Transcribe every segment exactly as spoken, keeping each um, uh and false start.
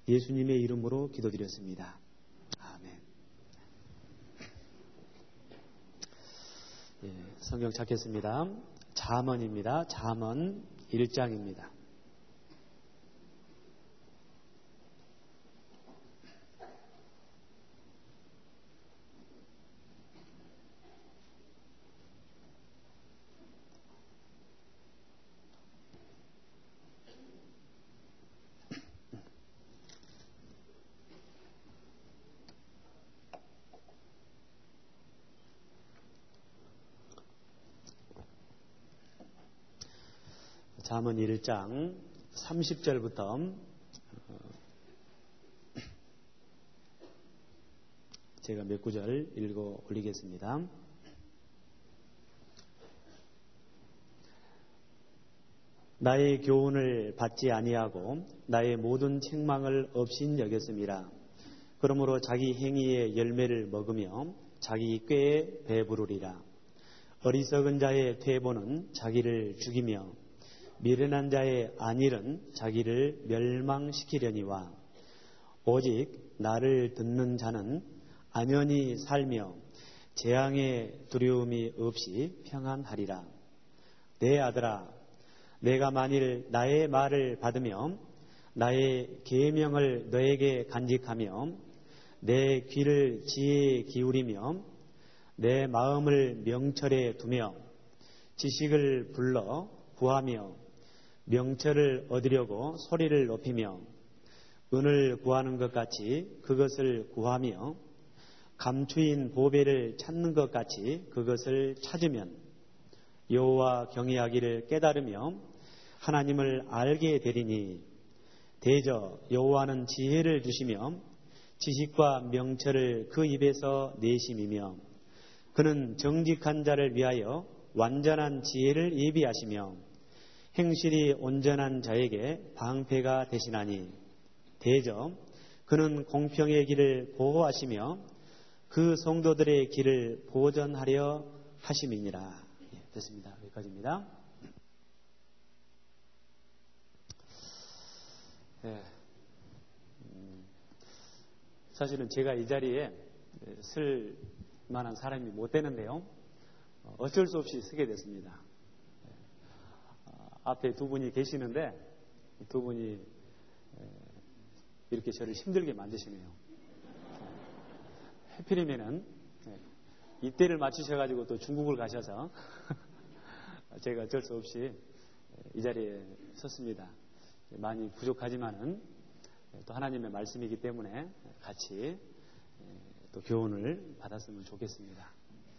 예수님의 이름으로 기도드렸습니다. 아멘. 예, 성경 찾겠습니다. 잠언입니다. 잠언 일 장입니다. 잠언 일 장 삼십 절부터 제가 몇 구절 읽어 올리겠습니다. 나의 교훈을 받지 아니하고 나의 모든 책망을 없인 여겼음이라. 그러므로 자기 행위의 열매를 먹으며 자기 꾀에 배부르리라. 어리석은 자의 퇴보는 자기를 죽이며 미련한 자의 안일은 자기를 멸망시키려니와 오직 나를 듣는 자는 안연히 살며 재앙의 두려움이 없이 평안하리라. 내 아들아, 내가 만일 나의 말을 받으며 나의 계명을 너에게 간직하며 내 귀를 지혜에 기울이며 내 마음을 명철에 두며 지식을 불러 구하며 명철을 얻으려고 소리를 높이며 은을 구하는 것 같이 그것을 구하며 감추인 보배를 찾는 것 같이 그것을 찾으면 여호와 경외하기를 깨달으며 하나님을 알게 되리니 대저 여호와는 지혜를 주시며 지식과 명철을 그 입에서 내심이며 그는 정직한 자를 위하여 완전한 지혜를 예비하시며 행실이 온전한 자에게 방패가 되시나니 대저 그는 공평의 길을 보호하시며 그 성도들의 길을 보전하려 하심이니라. 예, 됐습니다. 여기까지입니다. 예, 음, 사실은 제가 이 자리에 쓸 만한 사람이 못 되는데요. 어쩔 수 없이 쓰게 됐습니다. 앞에 두 분이 계시는데 두 분이 이렇게 저를 힘들게 만드시네요. 해필이면은 이때를 맞추셔가지고 또 중국을 가셔서 제가 어쩔 수 없이 이 자리에 섰습니다. 많이 부족하지만은 또 하나님의 말씀이기 때문에 같이 또 교훈을 받았으면 좋겠습니다.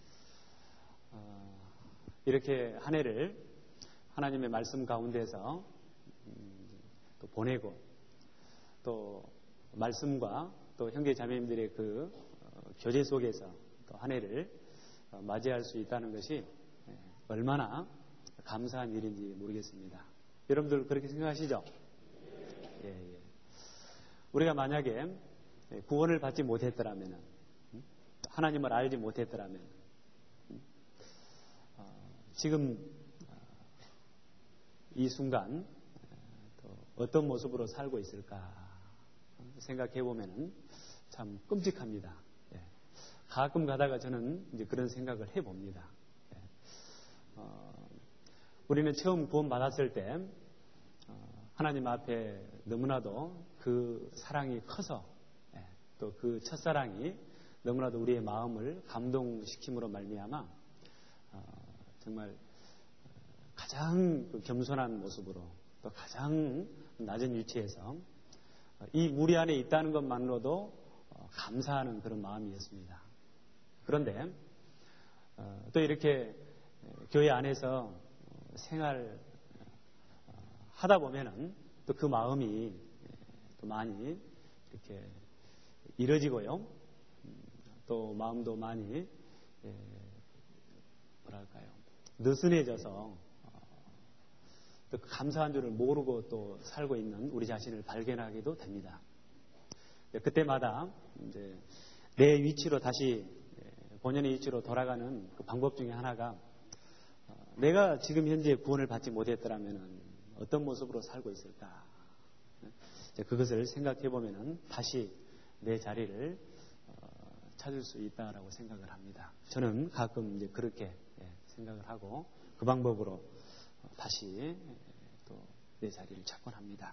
이렇게 한 해를 하나님의 말씀 가운데서 또 보내고 또 말씀과 또 형제 자매님들의 그 교제 속에서 또 한 해를 맞이할 수 있다는 것이 얼마나 감사한 일인지 모르겠습니다. 여러분들 그렇게 생각하시죠? 예, 예. 우리가 만약에 구원을 받지 못했더라면, 하나님을 알지 못했더라면 지금 이 순간 또 어떤 모습으로 살고 있을까 생각해 보면 참 끔찍합니다. 예. 가끔 가다가 저는 이제 그런 생각을 해 봅니다. 예. 어, 우리는 처음 구원 받았을 때 어, 하나님 앞에 너무나도 그 사랑이 커서 예. 또 그 첫사랑이 너무나도 우리의 마음을 감동시킴으로 말미암아 어, 정말 가장 겸손한 모습으로 또 가장 낮은 위치에서 이 무리 안에 있다는 것만으로도 감사하는 그런 마음이었습니다. 그런데 또 이렇게 교회 안에서 생활하다 보면은 또 그 마음이 또 많이 이렇게 이뤄지고요. 또 마음도 많이 뭐랄까요, 느슨해져서 또 감사한 줄을 모르고 또 살고 있는 우리 자신을 발견하기도 됩니다. 그때마다 이제 내 위치로 다시 본연의 위치로 돌아가는 그 방법 중에 하나가 내가 지금 현재 구원을 받지 못했더라면 어떤 모습으로 살고 있을까? 그것을 생각해 보면은 다시 내 자리를 찾을 수 있다라고 생각을 합니다. 저는 가끔 이제 그렇게 생각을 하고 그 방법으로 다시 또 내 자리를 찾곤 합니다.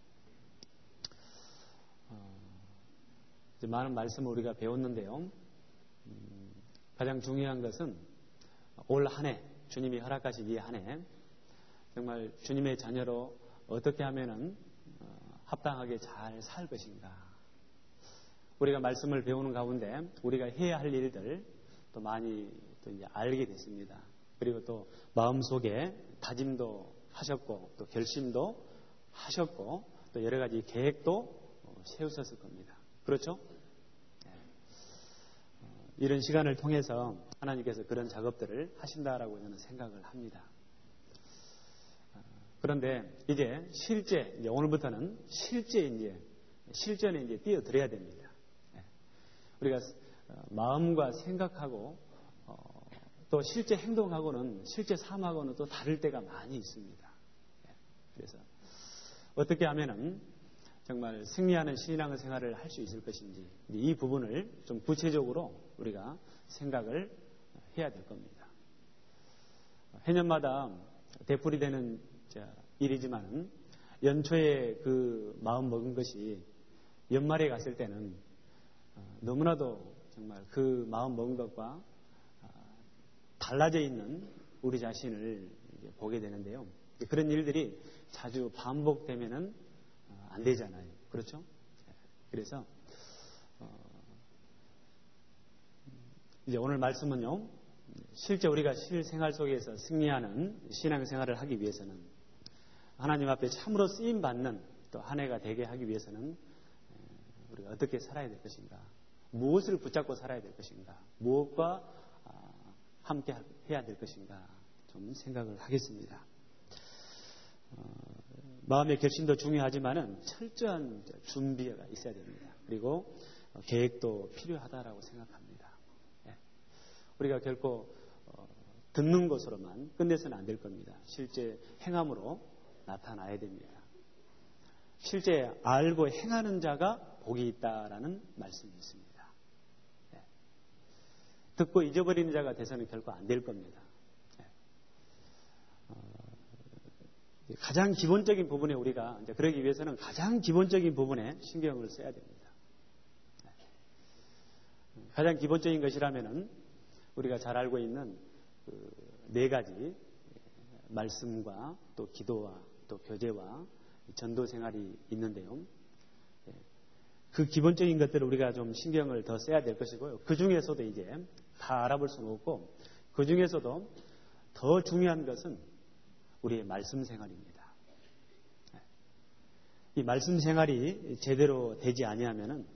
어, 이제 많은 말씀을 우리가 배웠는데요. 음, 가장 중요한 것은 올 한 해, 주님이 허락하신 이 한 해, 정말 주님의 자녀로 어떻게 하면은 어, 합당하게 잘 살 것인가. 우리가 말씀을 배우는 가운데 우리가 해야 할 일들 또 많이 또 이제 알게 됐습니다. 그리고 또 마음속에 다짐도 하셨고 또 결심도 하셨고 또 여러 가지 계획도 세우셨을 겁니다. 그렇죠? 네. 어, 이런 시간을 통해서 하나님께서 그런 작업들을 하신다라고 저는 생각을 합니다. 어, 그런데 이제 실제 이제 오늘부터는 실제 이제 실전에 이제 뛰어들어야 됩니다. 네. 우리가 어, 마음과 생각하고 어, 또 실제 행동하고는 실제 삶하고는 또 다를 때가 많이 있습니다. 네. 그래서 어떻게 하면은 정말 승리하는 신앙의 생활을 할 수 있을 것인지 이 부분을 좀 구체적으로 우리가 생각을 해야 될 겁니다. 해년마다 되풀이되는 일이지만 연초에 그 마음 먹은 것이 연말에 갔을 때는 너무나도 정말 그 마음 먹은 것과 달라져 있는 우리 자신을 보게 되는데요. 그런 일들이 자주 반복되면은 안 되잖아요. 그렇죠? 그래서 어, 이제 오늘 말씀은요. 실제 우리가 실생활 속에서 승리하는 신앙생활을 하기 위해서는 하나님 앞에 참으로 쓰임받는 또 한 해가 되게 하기 위해서는 우리가 어떻게 살아야 될 것인가, 무엇을 붙잡고 살아야 될 것인가, 무엇과 함께 해야 될 것인가 좀 생각을 하겠습니다. 어, 마음의 결심도 중요하지만은 철저한 준비가 있어야 됩니다. 그리고 계획도 필요하다라고 생각합니다. 예. 우리가 결코 어, 듣는 것으로만 끝내서는 안 될 겁니다. 실제 행함으로 나타나야 됩니다. 실제 알고 행하는 자가 복이 있다라는 말씀이 있습니다. 예. 듣고 잊어버리는 자가 돼서는 결코 안 될 겁니다. 가장 기본적인 부분에 우리가 이제 그러기 위해서는 가장 기본적인 부분에 신경을 써야 됩니다. 가장 기본적인 것이라면은 우리가 잘 알고 있는 그 네 가지 말씀과 또 기도와 또 교제와 전도 생활이 있는데요. 그 기본적인 것들을 우리가 좀 신경을 더 써야 될 것이고요. 그 중에서도 이제 다 알아볼 수는 없고 그 중에서도 더 중요한 것은 우리의 말씀 생활입니다. 이 말씀 생활이 제대로 되지 아니하면은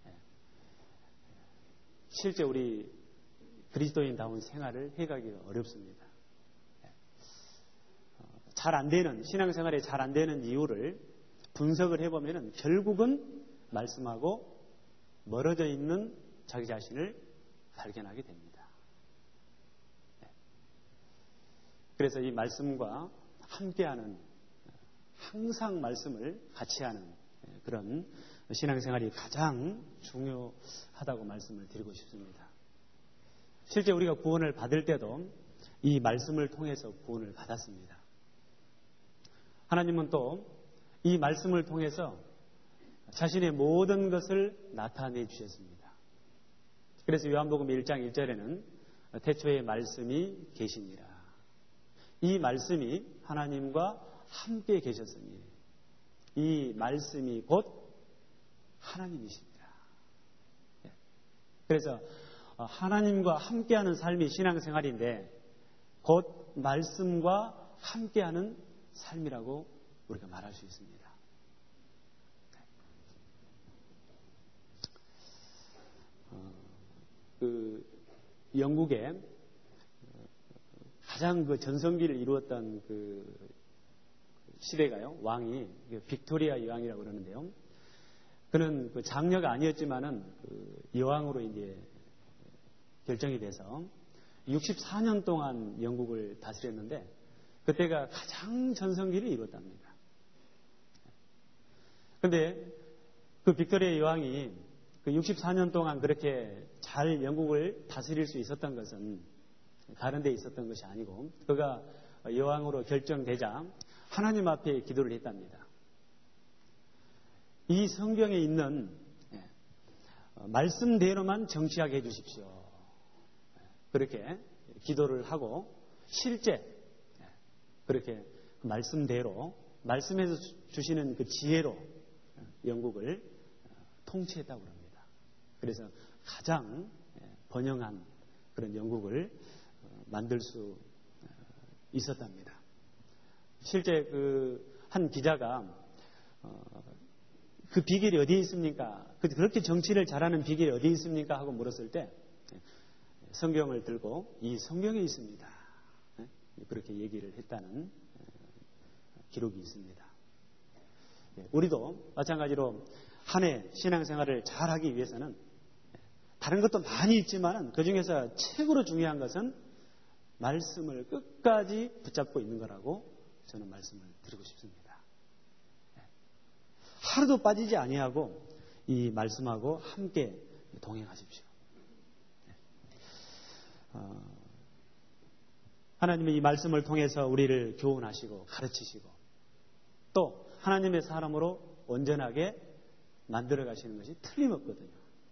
실제 우리 그리스도인다운 생활을 해가기가 어렵습니다. 잘 안 되는 신앙생활에 잘 안 되는 이유를 분석을 해보면은 결국은 말씀하고 멀어져 있는 자기 자신을 발견하게 됩니다. 그래서 이 말씀과 함께하는, 항상 말씀을 같이 하는 그런 신앙생활이 가장 중요하다고 말씀을 드리고 싶습니다. 실제 우리가 구원을 받을 때도 이 말씀을 통해서 구원을 받았습니다. 하나님은 또 이 말씀을 통해서 자신의 모든 것을 나타내 주셨습니다. 그래서 요한복음 일 장 일 절에는 태초에 말씀이 계시니라. 이 말씀이 하나님과 함께 계셨으니 이 말씀이 곧 하나님이십니다. 그래서 하나님과 함께하는 삶이 신앙생활인데 곧 말씀과 함께하는 삶이라고 우리가 말할 수 있습니다. 어, 그 영국의 가장 그 전성기를 이루었던 그 시대가요, 왕이 빅토리아 여왕이라고 그러는데요. 그는 그 장녀가 아니었지만은 그 여왕으로 이제 결정이 돼서 육십사 년 동안 영국을 다스렸는데 그때가 가장 전성기를 이뤘답니다. 근데 그 빅토리아 여왕이 그 육십사 년 동안 그렇게 잘 영국을 다스릴 수 있었던 것은 다른 데 있었던 것이 아니고 그가 여왕으로 결정되자 하나님 앞에 기도를 했답니다. 이 성경에 있는 말씀대로만 정치하게 해주십시오. 그렇게 기도를 하고 실제 그렇게 말씀대로 말씀에서 주시는 그 지혜로 영국을 통치했다고 합니다. 그래서 가장 번영한 그런 영국을 만들 수 있었답니다. 실제 그 한 기자가 그 비결이 어디에 있습니까? 그렇게 정치를 잘하는 비결이 어디에 있습니까? 하고 물었을 때 성경을 들고 이 성경에 있습니다. 그렇게 얘기를 했다는 기록이 있습니다. 우리도 마찬가지로 한 해 신앙생활을 잘하기 위해서는 다른 것도 많이 있지만 그 중에서 최고로 중요한 것은 말씀을 끝까지 붙잡고 있는 거라고 저는 말씀을 드리고 싶습니다. 하루도 빠지지 아니하고 이 말씀하고 함께 동행하십시오. 어, 하나님의 이 말씀을 통해서 우리를 교훈하시고 가르치시고 또 하나님의 사람으로 온전하게 만들어 가시는 것이 틀림없거든요.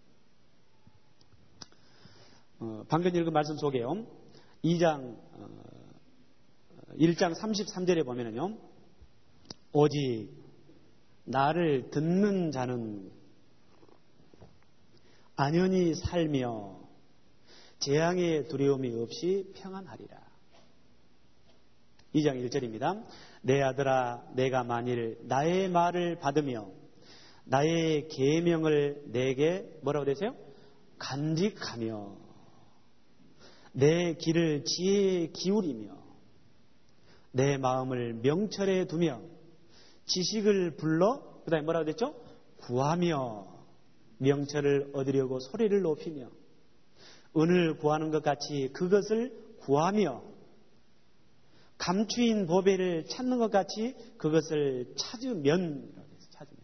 어, 방금 읽은 말씀 속에요. 이 장 어, 일 장 삼십삼 절에 보면은요. 오직 나를 듣는 자는 안연히 살며 재앙의 두려움이 없이 평안하리라. 이 장 일 절입니다. 내 아들아 내가 만일 나의 말을 받으며 나의 계명을 내게 뭐라고 되세요? 간직하며 내 길을 지혜에 기울이며 내 마음을 명철에 두며 지식을 불러 그 다음에 뭐라고 됐죠? 구하며 명철을 얻으려고 소리를 높이며 은을 구하는 것 같이 그것을 구하며 감추인 보배를 찾는 것 같이 그것을 찾으면 찾으면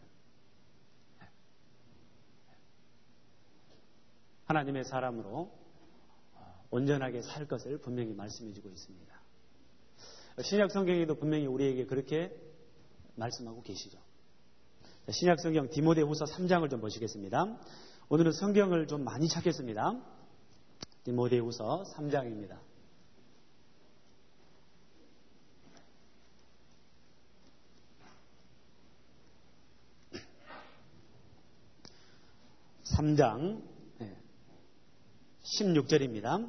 하나님의 사람으로 온전하게 살 것을 분명히 말씀해 주고 있습니다. 신약 성경에도 분명히 우리에게 그렇게 말씀하고 계시죠. 신약 성경 디모데후서 삼 장을 좀 보시겠습니다. 오늘은 성경을 좀 많이 찾겠습니다. 디모데후서 삼 장입니다. 삼 장 십육 절입니다.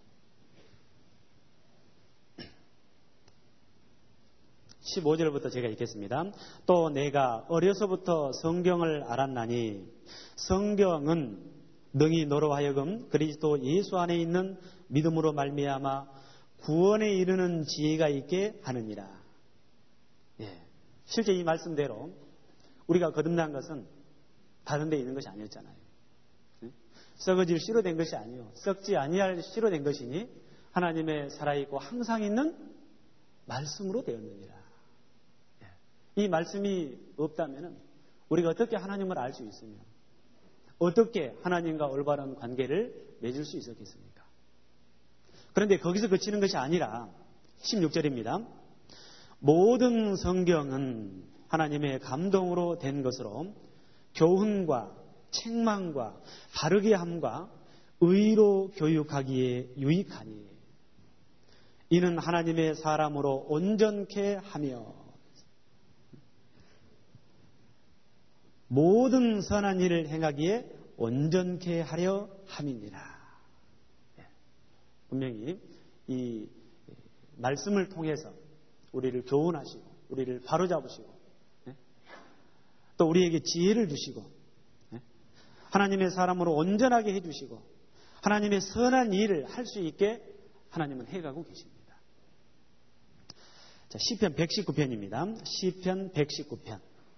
십오 절부터 제가 읽겠습니다. 또 내가 어려서부터 성경을 알았나니 성경은 능히 너로 하여금 그리스도 예수 안에 있는 믿음으로 말미암아 구원에 이르는 지혜가 있게 하느니라. 예. 실제 이 말씀대로 우리가 거듭난 것은 다른 데 있는 것이 아니었잖아요. 예? 썩어질 씨로 된 것이 아니요 썩지 아니할 씨로 된 것이니 하나님의 살아있고 항상 있는 말씀으로 되었느니라. 이 말씀이 없다면 우리가 어떻게 하나님을 알 수 있으며 어떻게 하나님과 올바른 관계를 맺을 수 있었겠습니까? 그런데 거기서 그치는 것이 아니라 십육 절입니다. 모든 성경은 하나님의 감동으로 된 것으로 교훈과 책망과 바르게 함과 의로 교육하기에 유익하니 이는 하나님의 사람으로 온전케 하며 모든 선한 일을 행하기에 온전케 하려 함이니라. 분명히 이 말씀을 통해서 우리를 교훈하시고 우리를 바로잡으시고 또 우리에게 지혜를 주시고 하나님의 사람으로 온전하게 해주시고 하나님의 선한 일을 할 수 있게 하나님은 해가고 계십니다. 자, 시편 백십구 편입니다. 시편 백십구 편.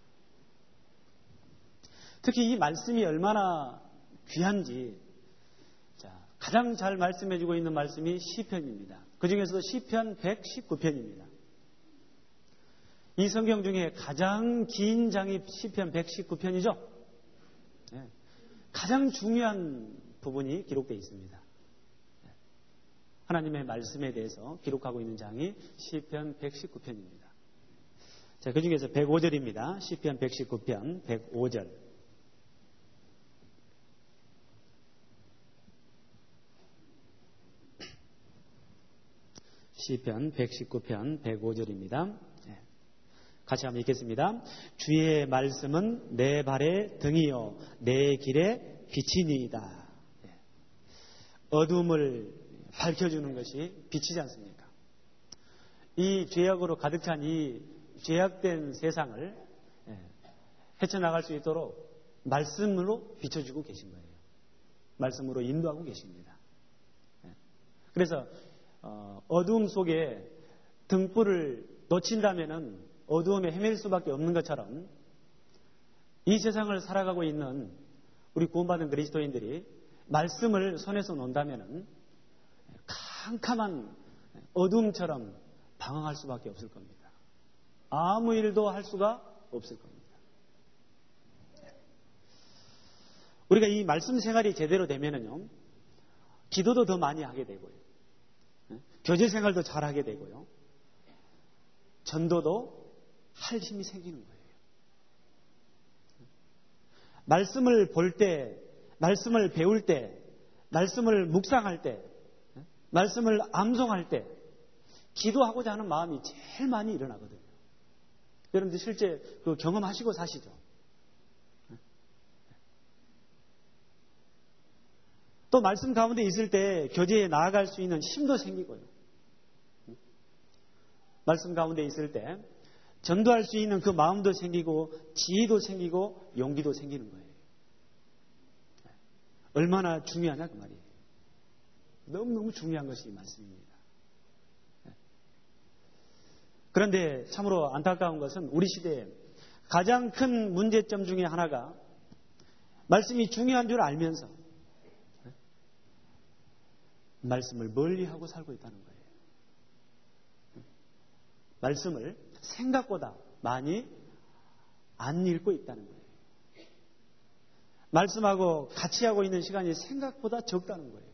특히 이 말씀이 얼마나 귀한지 자, 가장 잘 말씀해주고 있는 말씀이 시편입니다. 그 중에서도 시편 백십구 편입니다. 이 성경 중에 가장 긴 장이 시편 백십구 편이죠. 네. 가장 중요한 부분이 기록되어 있습니다. 하나님의 말씀에 대해서 기록하고 있는 장이 시편 백십구 편입니다. 자, 그 중에서 백오 절입니다. 시편 백십구 편 백오 절. 시편 백십구 편 백오 절입니다. 같이 한번 읽겠습니다. 주의 말씀은 내 발의 등이요 내 길의 빛이니이다. 어둠을 밝혀주는 것이 빛이지 않습니까? 이 죄악으로 가득 찬 이 죄악된 세상을 헤쳐나갈 수 있도록 말씀으로 비춰주고 계신 거예요. 말씀으로 인도하고 계십니다. 그래서 어두움 속에 등불을 놓친다면은 어두움에 헤맬 수밖에 없는 것처럼 이 세상을 살아가고 있는 우리 구원받은 그리스도인들이 말씀을 손에서 놓는다면은 캄캄한 어둠처럼 방황할 수밖에 없을 겁니다. 아무 일도 할 수가 없을 겁니다. 우리가 이 말씀 생활이 제대로 되면은요, 기도도 더 많이 하게 되고요, 교제 생활도 잘 하게 되고요, 전도도 할 힘이 생기는 거예요. 말씀을 볼 때, 말씀을 배울 때, 말씀을 묵상할 때, 말씀을 암송할 때 기도하고자 하는 마음이 제일 많이 일어나거든요. 여러분들 실제 그 경험하시고 사시죠? 또 말씀 가운데 있을 때 교제에 나아갈 수 있는 힘도 생기고요. 말씀 가운데 있을 때 전도할 수 있는 그 마음도 생기고 지혜도 생기고 용기도 생기는 거예요. 얼마나 중요하냐 그 말이에요. 너무너무 중요한 것이 이 말씀입니다. 그런데 참으로 안타까운 것은 우리 시대에 가장 큰 문제점 중에 하나가 말씀이 중요한 줄 알면서 말씀을 멀리하고 살고 있다는 거예요. 말씀을 생각보다 많이 안 읽고 있다는 거예요. 말씀하고 같이 하고 있는 시간이 생각보다 적다는 거예요.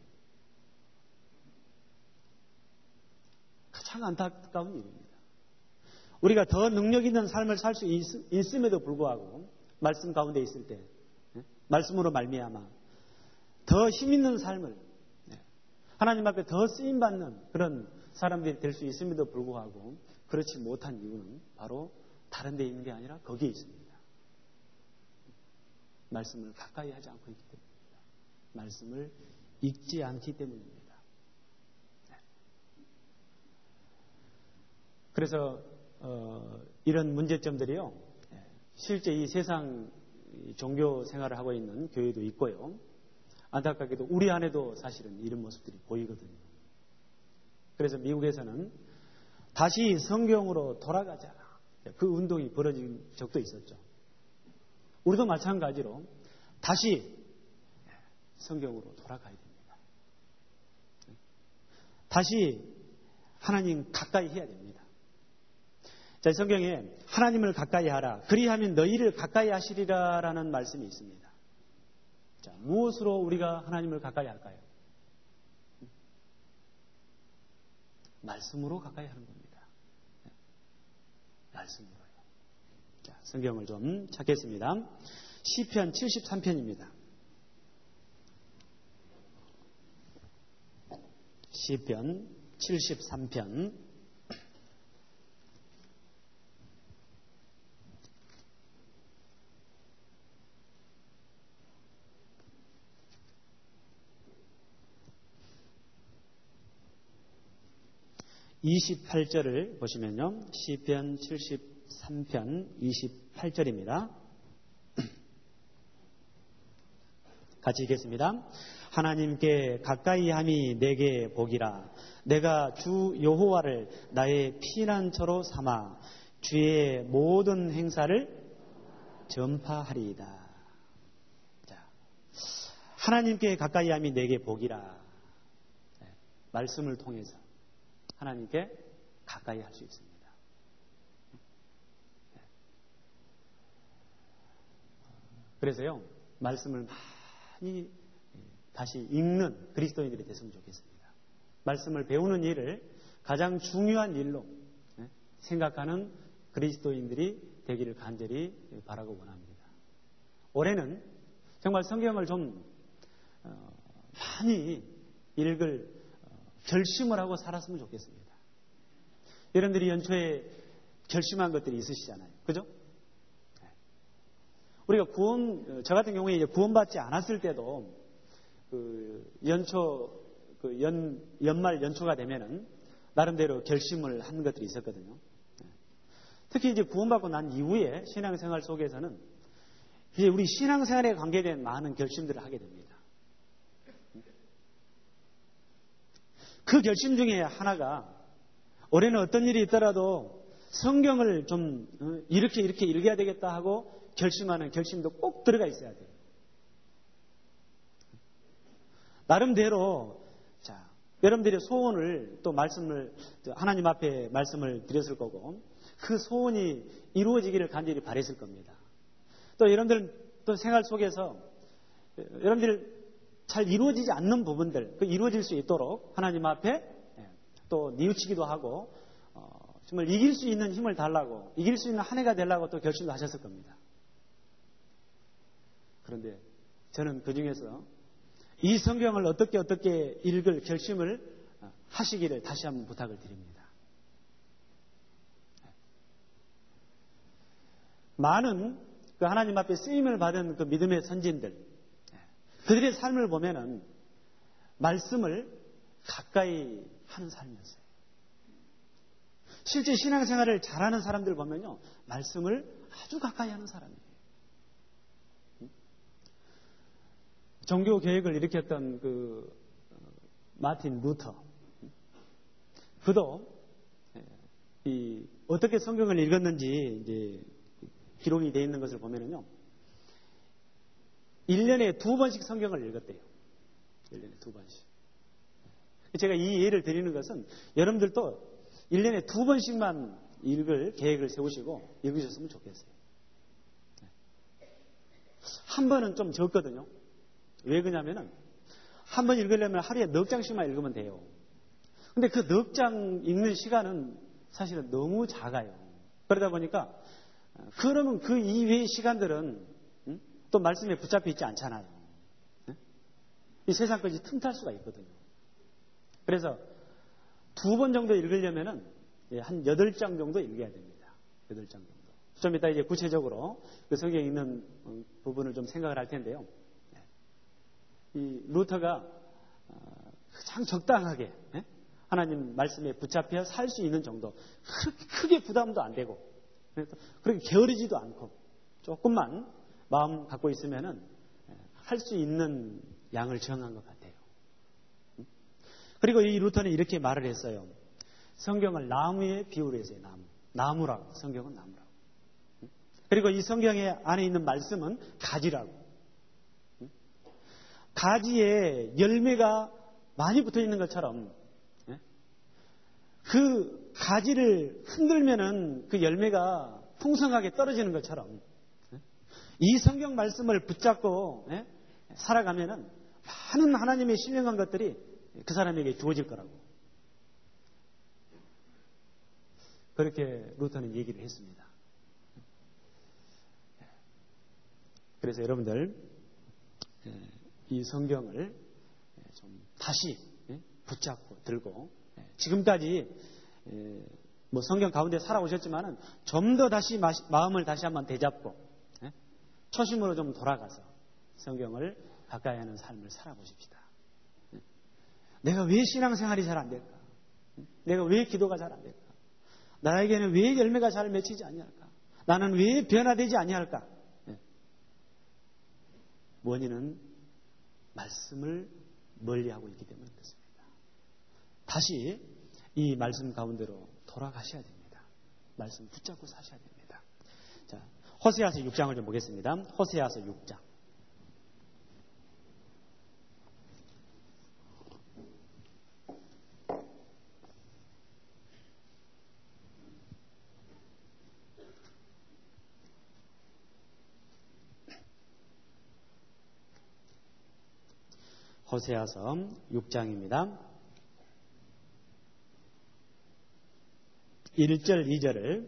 가장 안타까운 일입니다. 우리가 더 능력 있는 삶을 살 수 있음에도 불구하고 말씀 가운데 있을 때 말씀으로 말미암아 더 힘 있는 삶을 하나님 앞에 더 쓰임받는 그런 사람들이 될 수 있음에도 불구하고 그렇지 못한 이유는 바로 다른 데 있는 게 아니라 거기에 있습니다. 말씀을 가까이 하지 않고 있기 때문입니다. 말씀을 읽지 않기 때문입니다. 그래서 어, 이런 문제점들이요, 실제 이 세상 종교 생활을 하고 있는 교회도 있고요, 안타깝게도 우리 안에도 사실은 이런 모습들이 보이거든요. 그래서 미국에서는 다시 성경으로 돌아가자, 그 운동이 벌어진 적도 있었죠. 우리도 마찬가지로 다시 성경으로 돌아가야 됩니다. 다시 하나님 가까이 해야 됩니다. 자, 성경에 하나님을 가까이 하라, 그리하면 너희를 가까이 하시리라라는 말씀이 있습니다. 자, 무엇으로 우리가 하나님을 가까이 할까요? 말씀으로 가까이 하는 겁니다. 말씀으로요. 자, 성경을 좀 찾겠습니다. 시편 칠십삼 편입니다. 시편 칠십삼 편 이십팔 절을 보시면요, 시편 칠십삼 편 이십팔 절입니다. 같이 읽겠습니다. 하나님께 가까이 함이 내게 복이라. 내가 주 여호와를 나의 피난처로 삼아 주의 모든 행사를 전파하리이다. 자, 하나님께 가까이 함이 내게 복이라. 네, 말씀을 통해서 하나님께 가까이 할 수 있습니다. 그래서요, 말씀을 많이 다시 읽는 그리스도인들이 됐으면 좋겠습니다. 말씀을 배우는 일을 가장 중요한 일로 생각하는 그리스도인들이 되기를 간절히 바라고 원합니다. 올해는 정말 성경을 좀 많이 읽을 결심을 하고 살았으면 좋겠습니다. 여러분들이 연초에 결심한 것들이 있으시잖아요. 그죠? 우리가 구원, 저 같은 경우에 이제 구원받지 않았을 때도 그 연초, 그 연, 연말 연초가 되면은 나름대로 결심을 한 것들이 있었거든요. 특히 이제 구원받고 난 이후에 신앙생활 속에서는 이제 우리 신앙생활에 관계된 많은 결심들을 하게 됩니다. 그 결심 중에 하나가 올해는 어떤 일이 있더라도 성경을 좀 이렇게 이렇게 읽어야 되겠다 하고 결심하는 결심도 꼭 들어가 있어야 돼요. 나름대로 자, 여러분들의 소원을 또 말씀을 하나님 앞에 말씀을 드렸을 거고 그 소원이 이루어지기를 간절히 바랬을 겁니다. 또 여러분들 또 생활 속에서 여러분들 잘 이루어지지 않는 부분들 그 이루어질 수 있도록 하나님 앞에 또 뉘우치기도 하고 어, 정말 이길 수 있는 힘을 달라고 이길 수 있는 한 해가 되려고 또 결심도 하셨을 겁니다. 그런데 저는 그 중에서 이 성경을 어떻게 어떻게 읽을 결심을 하시기를 다시 한번 부탁을 드립니다. 많은 그 하나님 앞에 쓰임을 받은 그 믿음의 선진들 그들의 삶을 보면은 말씀을 가까이 하는 삶이었어요. 실제 신앙생활을 잘하는 사람들 보면요 말씀을 아주 가까이 하는 사람이에요. 종교 개혁을 일으켰던 그 마틴 루터 그도 이 어떻게 성경을 읽었는지 이제 기록이 되어 있는 것을 보면은요 일 년에 두 번씩 성경을 읽었대요. 일 년에 두 번씩. 제가 이 예를 드리는 것은 여러분들도 일 년에 두 번씩만 읽을 계획을 세우시고 읽으셨으면 좋겠어요. 한 번은 좀 적거든요. 왜 그러냐면은 한 번 읽으려면 하루에 넉 장씩만 읽으면 돼요. 근데 그 넉 장 읽는 시간은 사실은 너무 작아요. 그러다 보니까 그러면 그 이외의 시간들은 또 말씀에 붙잡혀 있지 않잖아요. 이 세상까지 틈탈 수가 있거든요. 그래서 두 번 정도 읽으려면은 한 여덟 장 정도 읽어야 됩니다. 여덟 장 정도. 좀 이따 이제 구체적으로 그 성경에 있는 부분을 좀 생각을 할 텐데요. 이 루터가 가장 적당하게 하나님 말씀에 붙잡혀 살 수 있는 정도, 그렇게 크게 부담도 안 되고 그렇게 게으르지도 않고 조금만 마음 갖고 있으면은 할 수 있는 양을 정한 것 같아요. 그리고 이 루터는 이렇게 말을 했어요. 성경을 나무에 비유를 했어요. 나무. 나무라고. 성경은 나무라고. 그리고 이 성경에 안에 있는 말씀은 가지라고. 가지에 열매가 많이 붙어 있는 것처럼 그 가지를 흔들면은 그 열매가 풍성하게 떨어지는 것처럼 이 성경 말씀을 붙잡고 살아가면은 많은 하나님의 신령한 것들이 그 사람에게 주어질 거라고. 그렇게 루터는 얘기를 했습니다. 그래서 여러분들 이 성경을 좀 다시 붙잡고 들고 지금까지 뭐 성경 가운데 살아오셨지만은 좀 더 다시 마음을 다시 한번 되잡고 초심으로 좀 돌아가서 성경을 가까이 하는 삶을 살아보십시다. 내가 왜 신앙생활이 잘 안 될까? 내가 왜 기도가 잘 안 될까? 나에게는 왜 열매가 잘 맺히지 아니할까? 나는 왜 변화되지 아니할까? 원인은 말씀을 멀리하고 있기 때문에 그렇습니다. 다시 이 말씀 가운데로 돌아가셔야 됩니다. 말씀 붙잡고 사셔야 됩니다. 자, 호세아서 육 장을 좀 보겠습니다. 호세아서 육 장. 호세아서 육 장입니다. 일 절, 이 절을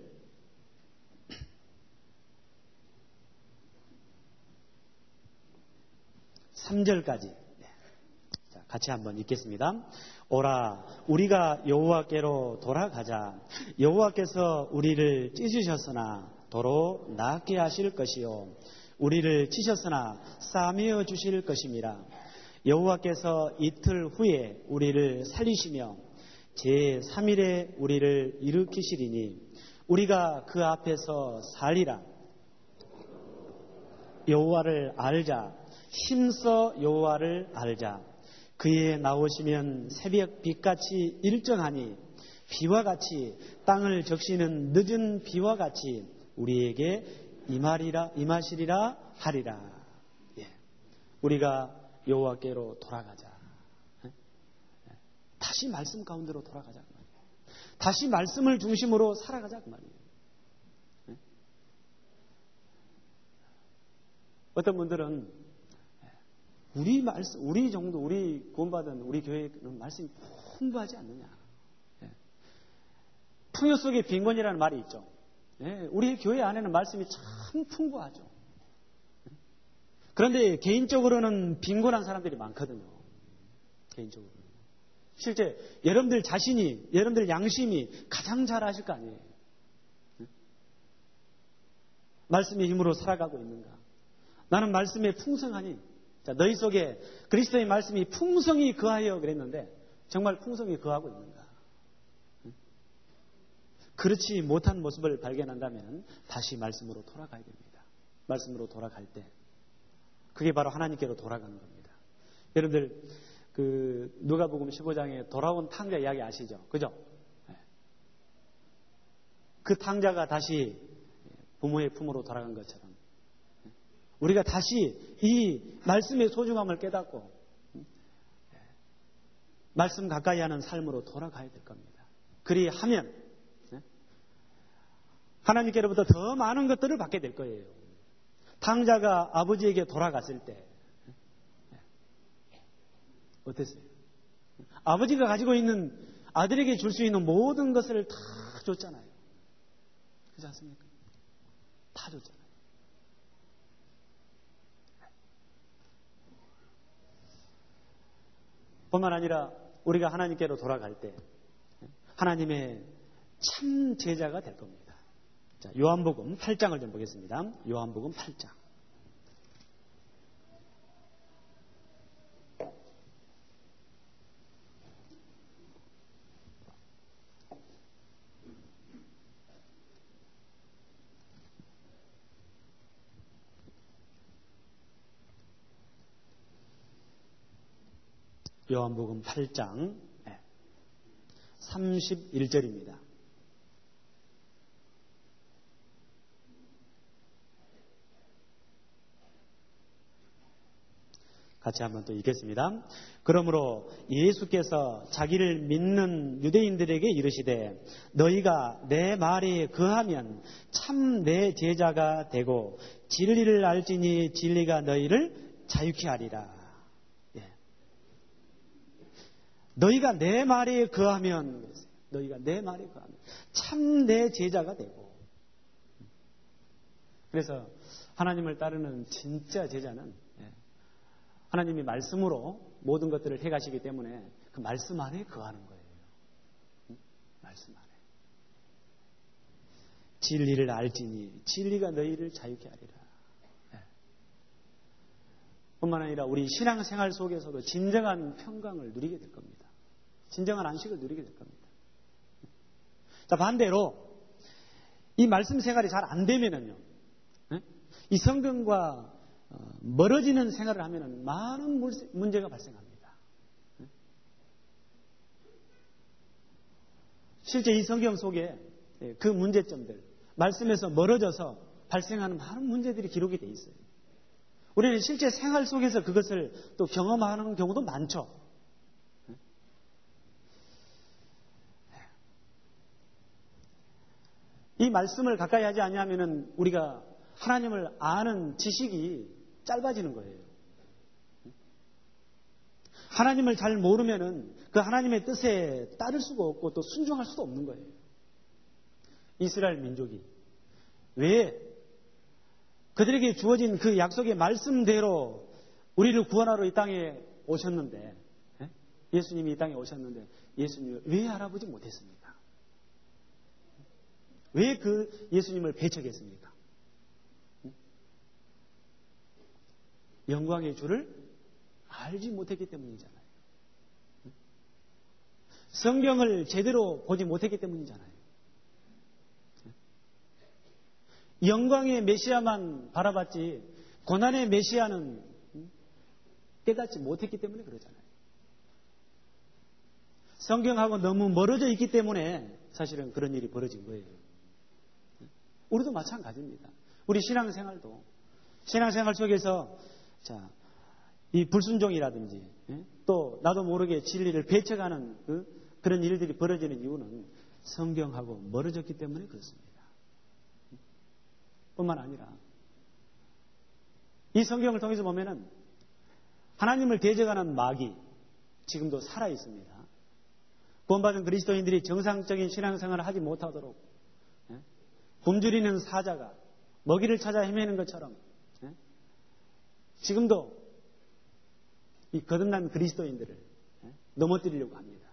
삼 절까지 같이 한번 읽겠습니다. 오라, 우리가 여호와께로 돌아가자. 여호와께서 우리를 찢으셨으나 도로 낫게 하실 것이요, 우리를 치셨으나 싸매어 주실 것임이라. 여호와께서 이틀 후에 우리를 살리시며 제삼 일에 우리를 일으키시리니 우리가 그 앞에서 살리라. 여호와를 알자. 힘써 여호와를 알자. 그의 나오시면 새벽 빛같이 일정하니 비와 같이 땅을 적시는 늦은 비와 같이 우리에게 임하리라, 임하시리라 하리라. 예. 우리가 여호와께로 돌아가자. 예? 다시 말씀 가운데로 돌아가자 그 말이에요. 다시 말씀을 중심으로 살아가자 그 말이에요. 예? 어떤 분들은 우리 말씀, 우리 정도, 우리 구원받은 우리 교회는 말씀이 풍부하지 않느냐. 예. 풍요 속에 빈곤이라는 말이 있죠. 예. 우리 교회 안에는 말씀이 참 풍부하죠. 예. 그런데 개인적으로는 빈곤한 사람들이 많거든요. 개인적으로. 실제 여러분들 자신이, 여러분들 양심이 가장 잘 아실 거 아니에요. 예. 말씀의 힘으로 살아가고 있는가. 나는 말씀에 풍성하니, 자, 너희 속에 그리스도의 말씀이 풍성히 거하여 그랬는데 정말 풍성히 거하고 있는가? 그렇지 못한 모습을 발견한다면 다시 말씀으로 돌아가야 됩니다. 말씀으로 돌아갈 때 그게 바로 하나님께로 돌아가는 겁니다. 여러분들 그 누가복음 십오 장에 돌아온 탕자 이야기 아시죠? 그죠? 그 탕자가 다시 부모의 품으로 돌아간 것처럼 우리가 다시 이 말씀의 소중함을 깨닫고 말씀 가까이 하는 삶으로 돌아가야 될 겁니다. 그리하면 하나님께로부터 더 많은 것들을 받게 될 거예요. 탕자가 아버지에게 돌아갔을 때 어땠어요? 아버지가 가지고 있는 아들에게 줄 수 있는 모든 것을 다 줬잖아요. 그렇지 않습니까? 다 줬잖아요. 뿐만 아니라 우리가 하나님께로 돌아갈 때 하나님의 참 제자가 될 겁니다. 자, 요한복음 팔 장을 좀 보겠습니다. 요한복음 팔 장. 요한복음 팔 장 삼십일 절입니다. 같이 한번 또 읽겠습니다. 그러므로 예수께서 자기를 믿는 유대인들에게 이르시되 너희가 내 말에 거하면 참 내 제자가 되고 진리를 알지니 진리가 너희를 자유케 하리라. 너희가 내 말에 거하면, 너희가 내 말에 거하면 참 내 제자가 되고. 그래서 하나님을 따르는 진짜 제자는 하나님이 말씀으로 모든 것들을 해가시기 때문에 그 말씀 안에 거하는 거예요. 말씀 안에. 진리를 알지니 진리가 너희를 자유케 하리라. 뿐만 아니라 우리 신앙생활 속에서도 진정한 평강을 누리게 될 겁니다. 진정한 안식을 누리게 될 겁니다. 자, 반대로 이 말씀 생활이 잘 안 되면은요, 이 성경과 멀어지는 생활을 하면은 많은 문제가 발생합니다. 실제 이 성경 속에 그 문제점들, 말씀에서 멀어져서 발생하는 많은 문제들이 기록이 돼 있어요. 우리는 실제 생활 속에서 그것을 또 경험하는 경우도 많죠. 이 말씀을 가까이 하지 않으면 우리가 하나님을 아는 지식이 짧아지는 거예요. 하나님을 잘 모르면은 그 하나님의 뜻에 따를 수가 없고 또 순종할 수도 없는 거예요. 이스라엘 민족이 왜 그들에게 주어진 그 약속의 말씀대로 우리를 구원하러 이 땅에 오셨는데, 예수님이 이 땅에 오셨는데 예수님을 왜 알아보지 못했습니까? 왜 그 예수님을 배척했습니까? 영광의 주를 알지 못했기 때문이잖아요. 성경을 제대로 보지 못했기 때문이잖아요. 영광의 메시아만 바라봤지 고난의 메시아는 깨닫지 못했기 때문에 그러잖아요. 성경하고 너무 멀어져 있기 때문에 사실은 그런 일이 벌어진 거예요. 우리도 마찬가지입니다. 우리 신앙생활도 신앙생활 속에서 자, 이 불순종이라든지 또 나도 모르게 진리를 배척하는 그, 그런 일들이 벌어지는 이유는 성경하고 멀어졌기 때문에 그렇습니다. 뿐만 아니라 이 성경을 통해서 보면은 하나님을 대적하는 마귀 지금도 살아 있습니다. 구원받은 그리스도인들이 정상적인 신앙생활을 하지 못하도록 굶주리는 사자가 먹이를 찾아 헤매는 것처럼 지금도 이 거듭난 그리스도인들을 넘어뜨리려고 합니다.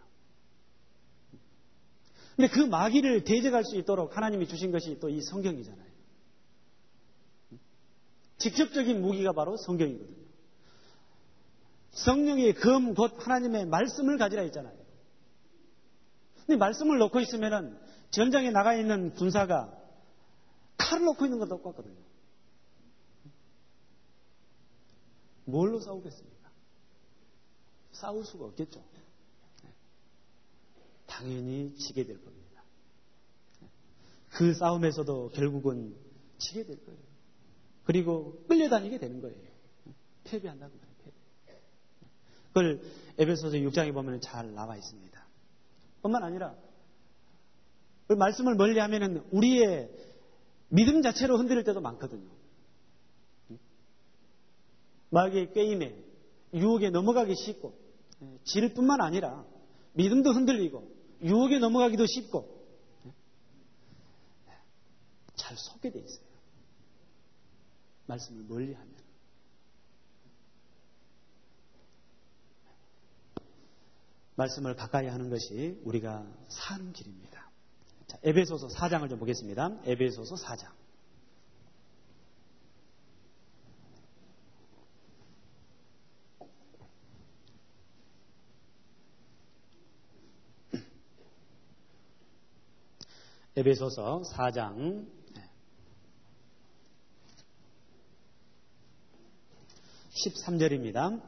그런데 그 마귀를 대적할 수 있도록 하나님이 주신 것이 또 이 성경이잖아요. 직접적인 무기가 바로 성경이거든요. 성령의 검 곧 하나님의 말씀을 가지라 했잖아요. 근데 말씀을 놓고 있으면은 전장에 나가 있는 군사가 칼을 놓고 있는 것도 똑같거든요. 뭘로 싸우겠습니까? 싸울 수가 없겠죠. 당연히 지게 될 겁니다. 그 싸움에서도 결국은 지게 될 거예요. 그리고 끌려다니게 되는 거예요. 패배한다고 말해요. 패배. 그걸 에베소서 육 장에 보면 잘 나와 있습니다. 뿐만 아니라 그 말씀을 멀리하면은 우리의 믿음 자체로 흔들릴 때도 많거든요. 마귀의 게임에 유혹에 넘어가기 쉽고 질 뿐만 아니라 믿음도 흔들리고 유혹에 넘어가기도 쉽고 잘 속게 돼 있어요. 말씀을 멀리하면. 말씀을 가까이 하는 것이 우리가 사는 길입니다. 자, 에베소서 사 장을 좀 보겠습니다. 에베소서 사 장. 에베소서 사 장 십삼 절입니다.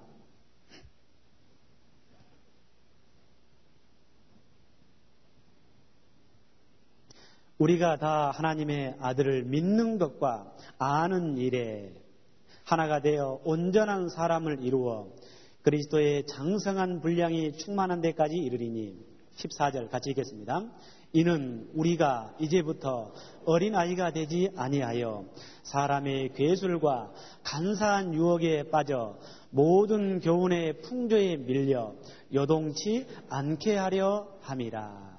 우리가 다 하나님의 아들을 믿는 것과 아는 일에 하나가 되어 온전한 사람을 이루어 그리스도의 장성한 분량이 충만한 데까지 이르리니. 십사 절 같이 읽겠습니다. 이는 우리가 이제부터 어린아이가 되지 아니하여 사람의 괴술과 간사한 유혹에 빠져 모든 교훈의 풍조에 밀려 요동치 않게 하려 함이라.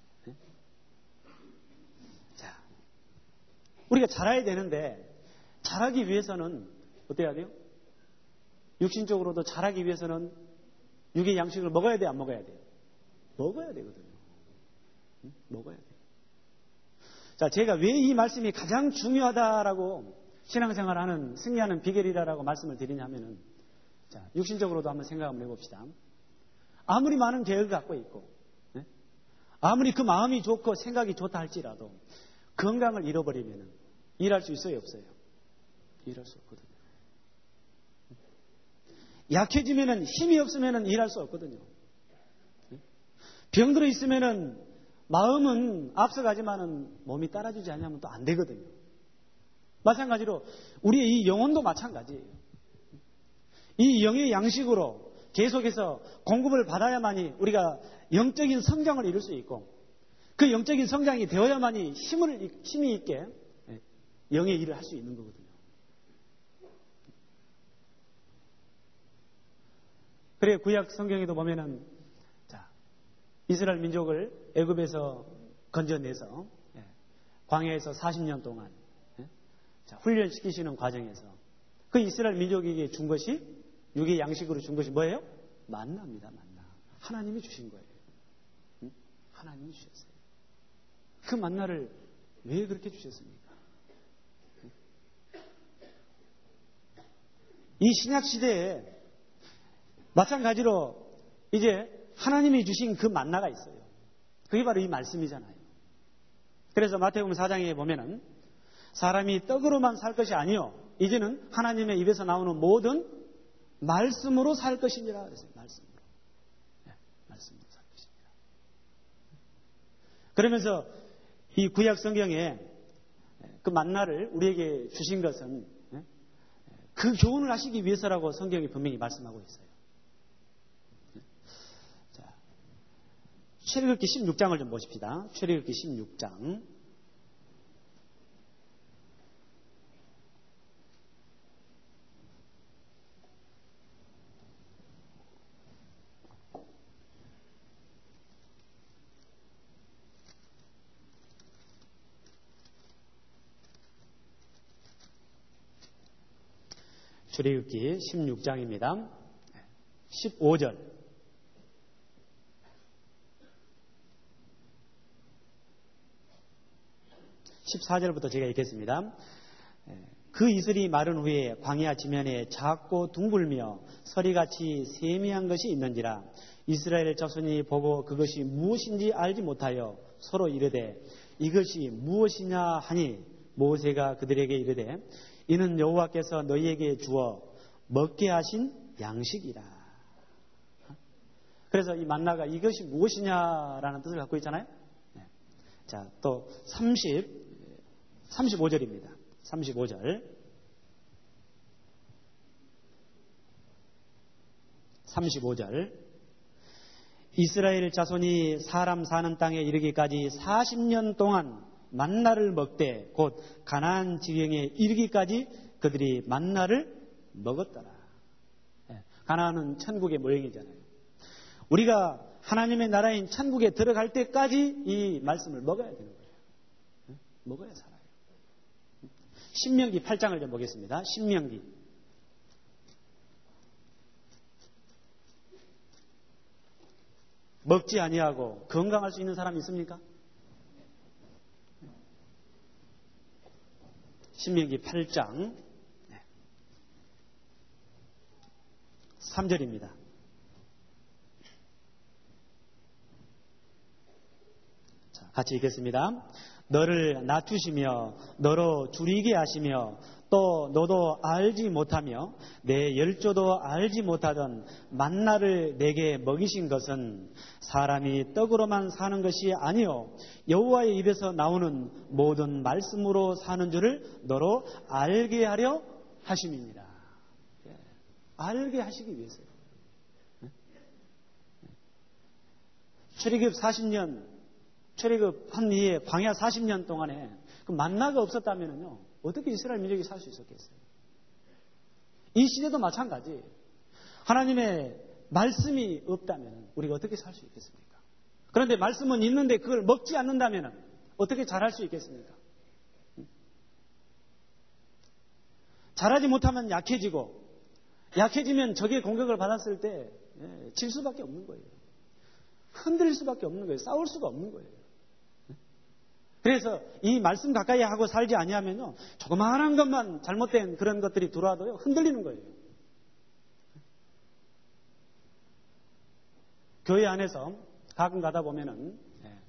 자, 우리가 자라야 되는데 자라기 위해서는 어때야 돼요? 육신적으로도 자라기 위해서는 육의 양식을 먹어야 돼요? 안 먹어야 돼요? 먹어야 되거든요. 응? 먹어야 돼요. 자, 제가 왜 이 말씀이 가장 중요하다라고 신앙생활을 하는, 승리하는 비결이라고 말씀을 드리냐면은, 자, 육신적으로도 한번 생각 한번 해봅시다. 아무리 많은 계획을 갖고 있고, 네? 아무리 그 마음이 좋고 생각이 좋다 할지라도 건강을 잃어버리면은 일할 수 있어요, 없어요? 일할 수 없거든요. 약해지면은, 힘이 없으면은 일할 수 없거든요. 병들어 있으면은 마음은 앞서가지만은 몸이 따라주지 않으면 또 안 되거든요. 마찬가지로 우리의 이 영혼도 마찬가지예요. 이 영의 양식으로 계속해서 공급을 받아야만이 우리가 영적인 성장을 이룰 수 있고, 그 영적인 성장이 되어야만이 힘을, 힘이 있게 영의 일을 할 수 있는 거거든요. 그래 구약 성경에도 보면은 자 이스라엘 민족을 애굽에서 건져내서 예, 광야에서 사십 년 동안 예, 자, 훈련시키시는 과정에서 그 이스라엘 민족에게 준 것이 육의 양식으로 준 것이 뭐예요? 만나입니다. 만나. 하나님이 주신 거예요. 응? 하나님이 주셨어요. 그 만나를 왜 그렇게 주셨습니까? 응? 이 신약 시대에 마찬가지로 이제 하나님이 주신 그 만나가 있어요. 그게 바로 이 말씀이잖아요. 그래서 마태복음 사 장에 보면은 사람이 떡으로만 살 것이 아니요 이제는 하나님의 입에서 나오는 모든 말씀으로 살 것이니라 그랬어요. 말씀으로. 네, 말씀으로 살 것이니라. 그러면서 이 구약 성경에 그 만나를 우리에게 주신 것은 그 교훈을 하시기 위해서라고 성경이 분명히 말씀하고 있어요. 자, 출애굽기 십육 장을 좀 보십시다. 출애굽기 십육 장. 출애굽기 십육 장입니다. 십오 절. 십사 절부터 제가 읽겠습니다. 그 이슬이 마른 후에 광야 지면에 작고 둥글며 서리같이 세미한 것이 있는지라 이스라엘 자손이 보고 그것이 무엇인지 알지 못하여 서로 이르되 이것이 무엇이냐 하니 모세가 그들에게 이르되 이는 여호와께서 너희에게 주어 먹게 하신 양식이라. 그래서 이 만나가 이것이 무엇이냐라는 뜻을 갖고 있잖아요. 네. 자, 또 삼십, 삼십오 절입니다. 삼십오 절. 삼십오 절. 이스라엘 자손이 사람 사는 땅에 이르기까지 사십 년 동안 만나를 먹되 곧 가나안 지경에 이르기까지 그들이 만나를 먹었더라. 네. 가나안은 천국의 모형이잖아요. 우리가 하나님의 나라인 천국에 들어갈 때까지 이 말씀을 먹어야 되는 거예요. 네. 먹어야 살아요. 신명기 팔 장을 좀 보겠습니다. 신명기. 먹지 아니하고 건강할 수 있는 사람이 있습니까? 신명기 팔 장 삼 절입니다. 자, 같이 읽겠습니다. 너를 낮추시며 너로 줄이게 하시며 또 너도 알지 못하며 내 열조도 알지 못하던 만나를 내게 먹이신 것은 사람이 떡으로만 사는 것이 아니요 여호와의 입에서 나오는 모든 말씀으로 사는 줄을 너로 알게 하려 하심이니라. 예. 알게 하시기 위해서요. 예. 출애굽 사십 년 출애굽한 이후에 광야 사십 년 동안에 그 만나가 없었다면요 어떻게 이스라엘 민족이 살 수 있었겠어요? 이 시대도 마찬가지. 하나님의 말씀이 없다면 우리가 어떻게 살 수 있겠습니까? 그런데 말씀은 있는데 그걸 먹지 않는다면 어떻게 잘할 수 있겠습니까? 잘하지 못하면 약해지고 약해지면 적의 공격을 받았을 때 질 수밖에 없는 거예요. 흔들릴 수밖에 없는 거예요. 싸울 수가 없는 거예요. 그래서 이 말씀 가까이 하고 살지 아니하면요 조그마한 것만 잘못된 그런 것들이 들어와도요 흔들리는 거예요. 교회 안에서 가끔 가다 보면은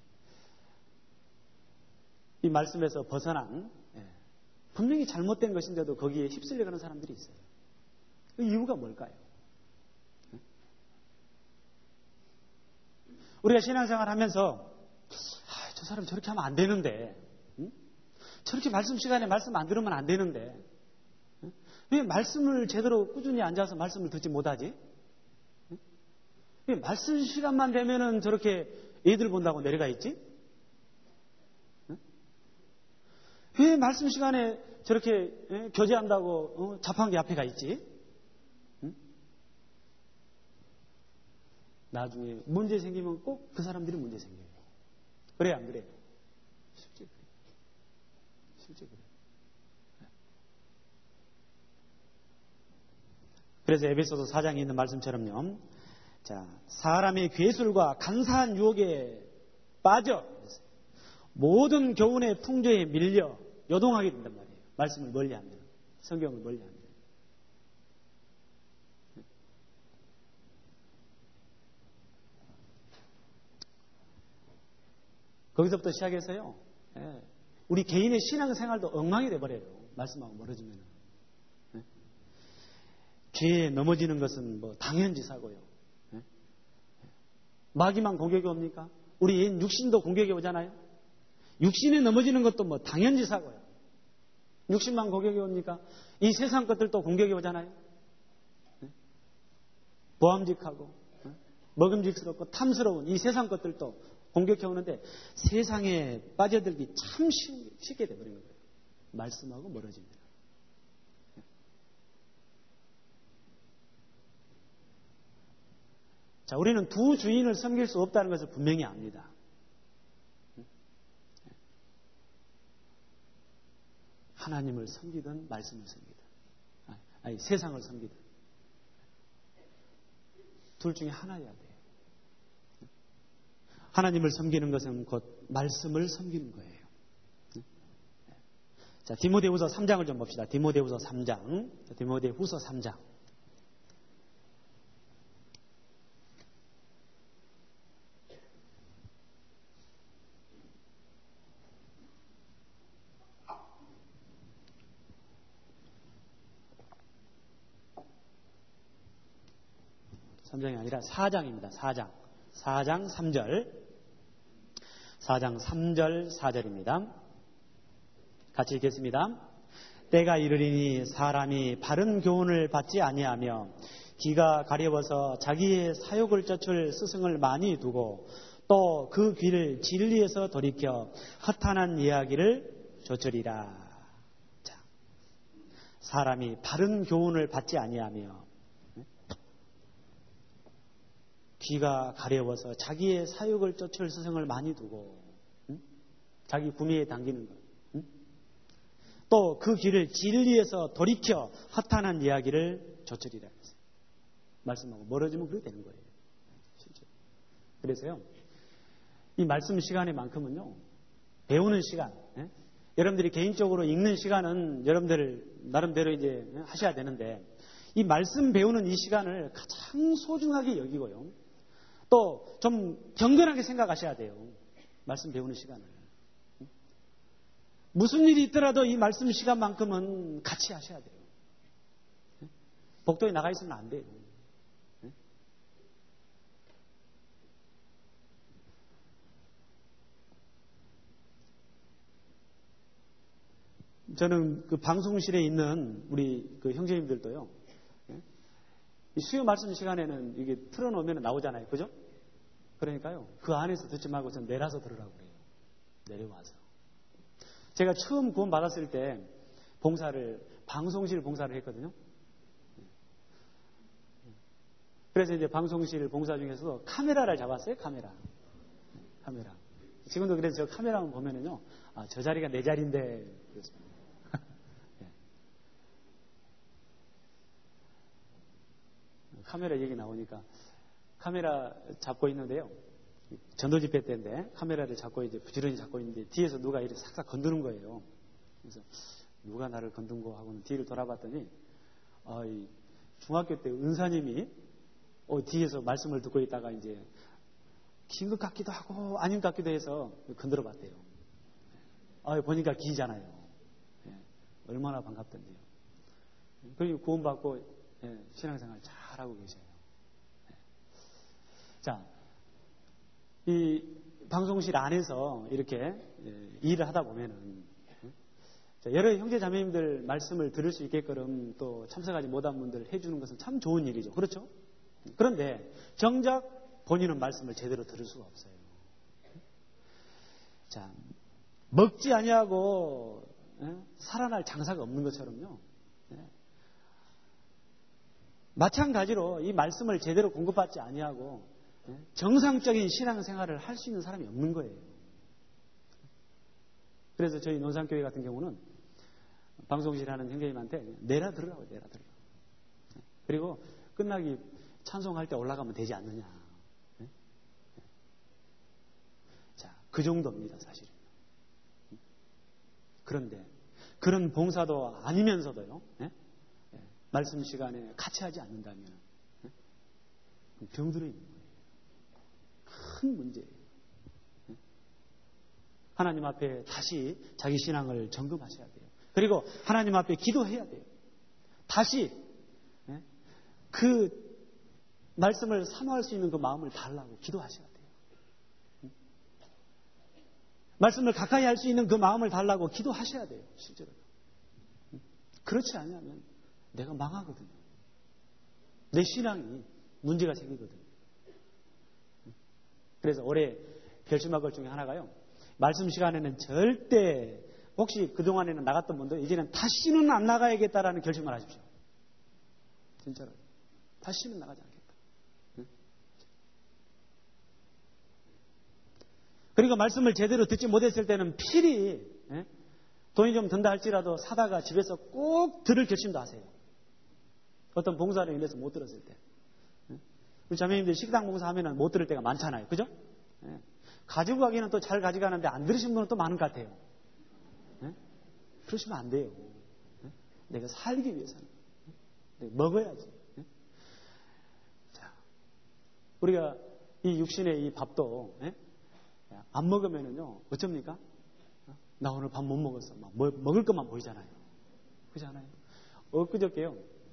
이 말씀에서 벗어난 분명히 잘못된 것인데도 거기에 휩쓸려가는 사람들이 있어요. 그 이유가 뭘까요? 우리가 신앙생활 하면서 아, 저 사람 저렇게 하면 안 되는데 응? 저렇게 말씀 시간에 말씀 안 들으면 안 되는데 응? 왜 말씀을 제대로 꾸준히 앉아서 말씀을 듣지 못하지? 응? 왜 말씀 시간만 되면은 저렇게 애들 본다고 내려가 있지? 응? 왜 말씀 시간에 저렇게 에? 교제한다고 어? 자판기 앞에 가 있지? 응? 나중에 문제 생기면 꼭 그 사람들이 문제 생겨요. 그래 안 그래요? 실제 그래요. 실제 그래요. 그래서 에베소서 사 장에 있는 말씀처럼요. 자, 사람의 괴술과 간사한 유혹에 빠져 모든 교훈의 풍조에 밀려 요동하게 된단 말이에요. 말씀을 멀리하면, 성경을 멀리하면. 거기서부터 시작해서요. 우리 개인의 신앙생활도 엉망이 돼버려요. 말씀하고 멀어지면. 죄에 넘어지는 것은 뭐 당연지사고요. 마귀만 공격이 옵니까? 우리 육신도 공격이 오잖아요. 육신에 넘어지는 것도 뭐 당연지사고요. 육신만 공격이 옵니까? 이 세상 것들도 공격이 오잖아요. 보암직하고 먹음직스럽고 탐스러운 이 세상 것들도 공격해 오는데 세상에 빠져들기 참 쉽게 돼버린 거예요. 말씀하고 멀어집니다. 자, 우리는 두 주인을 섬길 수 없다는 것을 분명히 압니다. 하나님을 섬기든 말씀을 섬기든, 아니 세상을 섬기든 둘 중에 하나여야 돼요. 하나님을 섬기는 것은 곧 말씀을 섬기는 거예요. 자, 디모데후서 삼 장을 좀 봅시다. 디모데후서 삼 장, 디모데후서 삼 장. 삼 장이 아니라 사 장입니다. 사 장. 사 장 삼 절. 사 장 삼 절 사 절입니다. 같이 읽겠습니다. 때가 이르리니 사람이 바른 교훈을 받지 아니하며 귀가 가려워서 자기의 사욕을 쫓을 스승을 많이 두고 또 그 귀를 진리에서 돌이켜 허탄한 이야기를 좇으리라. 자, 사람이 바른 교훈을 받지 아니하며 귀가 가려워서 자기의 사욕을 쫓을 스승을 많이 두고 응? 자기 구미에 당기는 것. 응? 또 그 귀를 진리에서 돌이켜 허탄한 이야기를 좇으리라 했어요. 말씀하고 멀어지면 그렇게 되는 거예요. 실제. 그래서요. 이 말씀 시간에만큼은요. 배우는 시간. 예? 여러분들이 개인적으로 읽는 시간은 여러분들 나름대로 이제 하셔야 되는데 이 말씀 배우는 이 시간을 가장 소중하게 여기고요. 또 좀 경건하게 생각하셔야 돼요. 말씀 배우는 시간을. 무슨 일이 있더라도 이 말씀 시간만큼은 같이 하셔야 돼요. 복도에 나가 있으면 안 돼요. 저는 그 방송실에 있는 우리 그 형제님들도요. 수요 말씀 시간에는 이게 틀어놓으면 나오잖아요. 그죠? 그러니까요. 그 안에서 듣지 말고 전 내려서 들으라고 그래요. 내려와서. 제가 처음 구원 받았을 때 봉사를, 방송실 봉사를 했거든요. 그래서 이제 방송실 봉사 중에서도 카메라를 잡았어요. 카메라. 카메라. 지금도 그래서 저 카메라만 보면은요. 아, 저 자리가 내 자리인데. 그렇습니다. 카메라 얘기 나오니까 카메라 잡고 있는데요. 전도 집회 때인데 카메라를 잡고 이제 부지런히 잡고 있는데 뒤에서 누가 이렇게 싹싹 건드는 거예요. 그래서 누가 나를 건든 거 하고는 뒤를 돌아봤더니 아, 이 중학교 때 은사님이 어, 뒤에서 말씀을 듣고 있다가 이제 긴 것 같기도 하고 아닌 것 같기도 해서 건드려 봤대요. 아, 보니까 기잖아요. 예, 얼마나 반갑던데요. 그리고 구원받고 예, 신앙생활 잘하고 계세요. 예. 자, 이 방송실 안에서 이렇게 예, 일을 하다 보면은 예. 자, 여러 형제 자매님들 말씀을 들을 수 있게끔 또 참석하지 못한 분들 해주는 것은 참 좋은 일이죠. 그렇죠? 그런데 정작 본인은 말씀을 제대로 들을 수가 없어요. 자, 먹지 아니하고 예? 살아날 장사가 없는 것처럼요. 예. 마찬가지로 이 말씀을 제대로 공급받지 아니하고 정상적인 신앙생활을 할 수 있는 사람이 없는 거예요. 그래서 저희 논산교회 같은 경우는 방송실 하는 형제님한테 내라 들으라고 내라 들으라고. 그리고 끝나기 찬송할 때 올라가면 되지 않느냐. 자, 그 정도입니다, 사실은. 그런데 그런 봉사도 아니면서도요, 예? 예. 말씀 시간에 같이 하지 않는다면 예? 병들어 있는 거예요. 큰 문제예요. 예? 하나님 앞에 다시 자기 신앙을 점검하셔야 돼요. 그리고 하나님 앞에 기도해야 돼요. 다시 예? 그 말씀을 사모할 수 있는 그 마음을 달라고 기도하셔야 돼요. 말씀을 가까이 할 수 있는 그 마음을 달라고 기도하셔야 돼요. 실제로. 그렇지 않으면 내가 망하거든요. 내 신앙이 문제가 생기거든요. 그래서 올해 결심할 것 중에 하나가요. 말씀 시간에는 절대 혹시 그동안에는 나갔던 분들 이제는 다시는 안 나가야겠다라는 결심을 하십시오. 진짜로. 다시는 나가지 않겠다. 그리고 말씀을 제대로 듣지 못했을 때는 필히 예? 돈이 좀 든다 할지라도 사다가 집에서 꼭 들을 결심도 하세요. 어떤 봉사를 인해서 못 들었을 때. 예? 우리 자매님들 식당 봉사하면 못 들을 때가 많잖아요. 그죠? 예? 가지고 가기는 또 잘 가져가는데 안 들으신 분은 또 많은 것 같아요. 예? 그러시면 안 돼요. 예? 내가 살기 위해서는. 예? 먹어야지. 예? 자, 우리가 이 육신의 이 밥도 예? 안 먹으면은요, 어쩝니까? 나 오늘 밥 못 먹었어. 막 먹을 것만 보이잖아요. 그렇잖아요. 엊그저께요.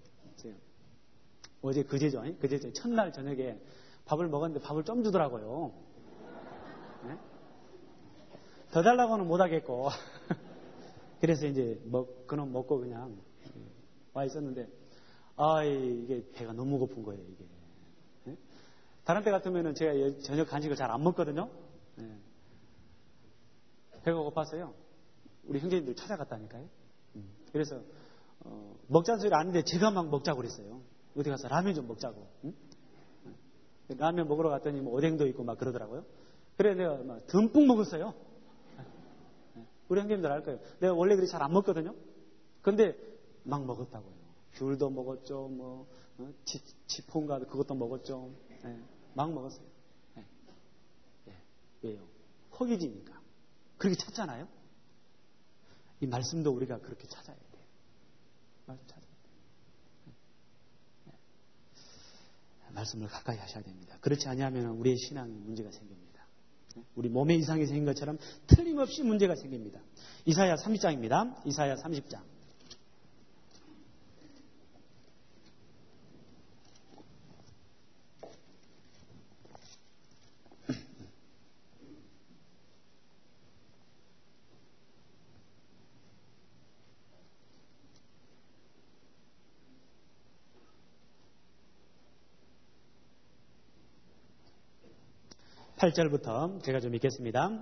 어제 그제죠. 그제 첫날 저녁에 밥을 먹었는데 밥을 좀 주더라고요. 네? 더 달라고는 못 하겠고. 그래서 이제 먹, 그놈 먹고 그냥 와 있었는데, 아, 이게 배가 너무 고픈 거예요, 이게. 네? 다른 때 같으면은 제가 저녁 간식을 잘 안 먹거든요. 네. 배가 고팠어요. 우리 형제님들 찾아갔다니까요. 음. 그래서 어, 먹자는 소리를 아는데 제가 막 먹자고 그랬어요. 어디 가서 라면 좀 먹자고. 응? 네. 라면 먹으러 갔더니 뭐 오뎅도 있고 막 그러더라고요. 그래 내가 막 듬뿍 먹었어요. 네. 우리 형제님들 알 거예요. 내가 원래 그리 잘 안 먹거든요. 근데 막 먹었다고요. 귤도 먹었죠. 뭐 어? 치, 치폰가 그것도 먹었죠. 네. 막 먹었어요. 네. 네. 왜요? 허기지니까. 그렇게 찾잖아요. 이 말씀도 우리가 그렇게 찾아야 돼요. 말씀 찾아야 돼요. 네. 말씀을 가까이 하셔야 됩니다. 그렇지 않으면 우리의 신앙에 문제가 생깁니다. 우리 몸에 이상이 생긴 것처럼 틀림없이 문제가 생깁니다. 이사야 삼십 장입니다. 이사야 삼십 장. 팔 절부터 제가 좀 읽겠습니다.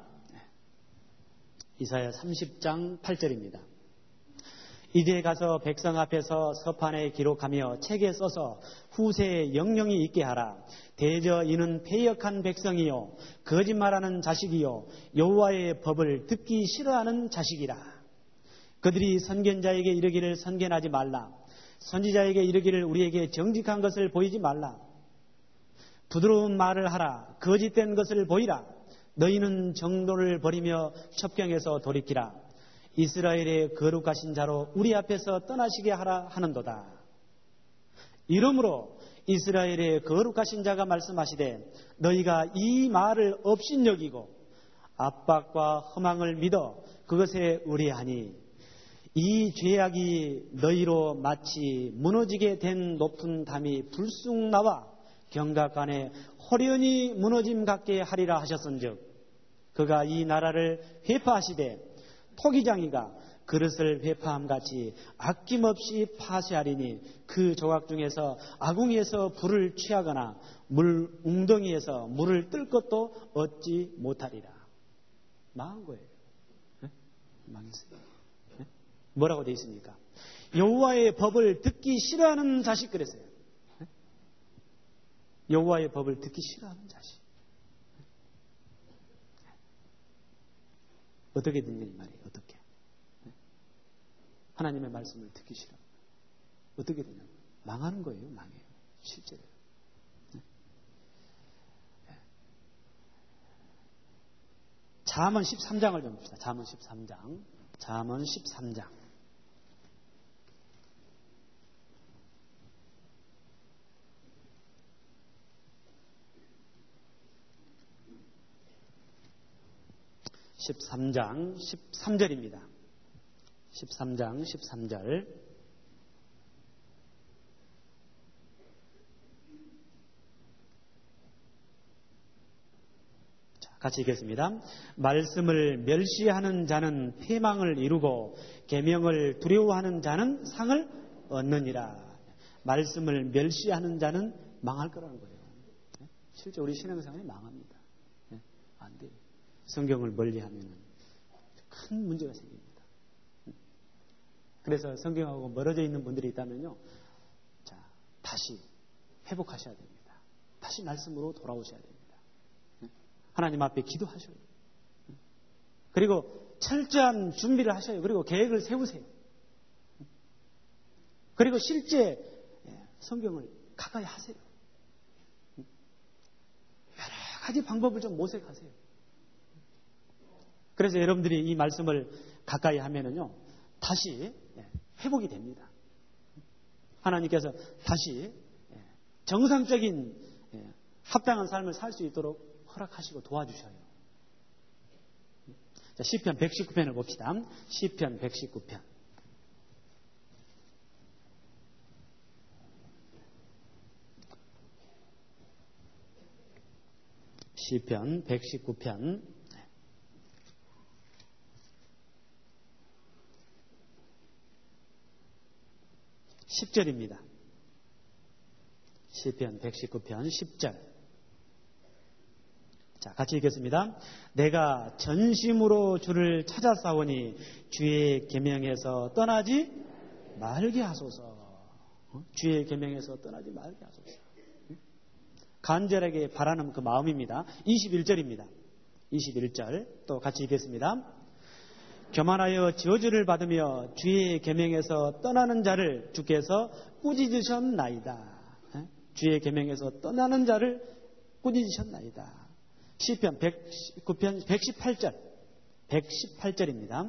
이사야 삼십 장 팔 절입니다. 이제 가서 백성 앞에서 서판에 기록하며 책에 써서 후세에 영영이 있게 하라. 대저 이는 패역한 백성이요 거짓말하는 자식이요 여호와의 법을 듣기 싫어하는 자식이라. 그들이 선견자에게 이르기를 선견하지 말라. 선지자에게 이르기를 우리에게 정직한 것을 보이지 말라. 부드러운 말을 하라. 거짓된 것을 보이라. 너희는 정도를 버리며 첩경에서 돌이키라. 이스라엘의 거룩하신 자로 우리 앞에서 떠나시게 하라 하는도다. 이러므로 이스라엘의 거룩하신 자가 말씀하시되 너희가 이 말을 업신여기고 압박과 허망을 믿어 그것에 의뢰하니 이 죄악이 너희로 마치 무너지게 된 높은 담이 불쑥 나와 경각간에 호련히 무너짐 같게 하리라 하셨은즉 그가 이 나라를 회파하시되 토기장이가 그릇을 회파함같이 아낌없이 파쇄하리니 그 조각 중에서 아궁이에서 불을 취하거나 물 웅덩이에서 물을 뜰 것도 얻지 못하리라. 망한 거예요. 네? 망했어요. 네? 뭐라고 되어 있습니까? 여호와의 법을 듣기 싫어하는 자식 그랬어요. 여호와의 법을 듣기 싫어하는 자식. 어떻게 듣냐 이 말이에요. 어떻게? 하나님의 말씀을 듣기 싫어. 어떻게 되냐? 망하는 거예요. 망해요. 실제로. 잠언 십삼 장을 좀 봅시다. 잠언 십삼 장. 잠언 십삼 장. 십삼 장 십삼 절입니다. 십삼 장 십삼 절. 자, 같이 읽겠습니다. 말씀을 멸시하는 자는 패망을 이루고 계명을 두려워하는 자는 상을 얻느니라. 말씀을 멸시하는 자는 망할 거라는 거예요. 실제 우리 신앙생활이 망합니다. 안 돼요. 성경을 멀리하면 큰 문제가 생깁니다. 그래서 성경하고 멀어져 있는 분들이 있다면요, 자, 다시 회복하셔야 됩니다. 다시 말씀으로 돌아오셔야 됩니다. 하나님 앞에 기도하셔요. 그리고 철저한 준비를 하셔요. 그리고 계획을 세우세요. 그리고 실제 성경을 가까이 하세요. 여러 가지 방법을 좀 모색하세요. 그래서 여러분들이 이 말씀을 가까이 하면은요, 다시 회복이 됩니다. 하나님께서 다시 정상적인 합당한 삶을 살 수 있도록 허락하시고 도와주셔요. 자, 시편 백십구 편을 봅시다. 시편 백십구 편. 시편 백십구 편. 십 절입니다. 시편 백십구 편 십 절. 자, 같이 읽겠습니다. 내가 전심으로 주를 찾아 싸우니 주의 계명에서 떠나지 말게 하소서. 주의 계명에서 떠나지 말게 하소서. 간절하게 바라는 그 마음입니다. 이십일 절입니다. 이십일 절 또 같이 읽겠습니다. 교만하여 저주를 받으며 주의 계명에서 떠나는 자를 주께서 꾸짖으셨나이다. 주의 계명에서 떠나는 자를 꾸짖으셨나이다. 시편 백십구 편 백십팔 절. 백십팔 절입니다.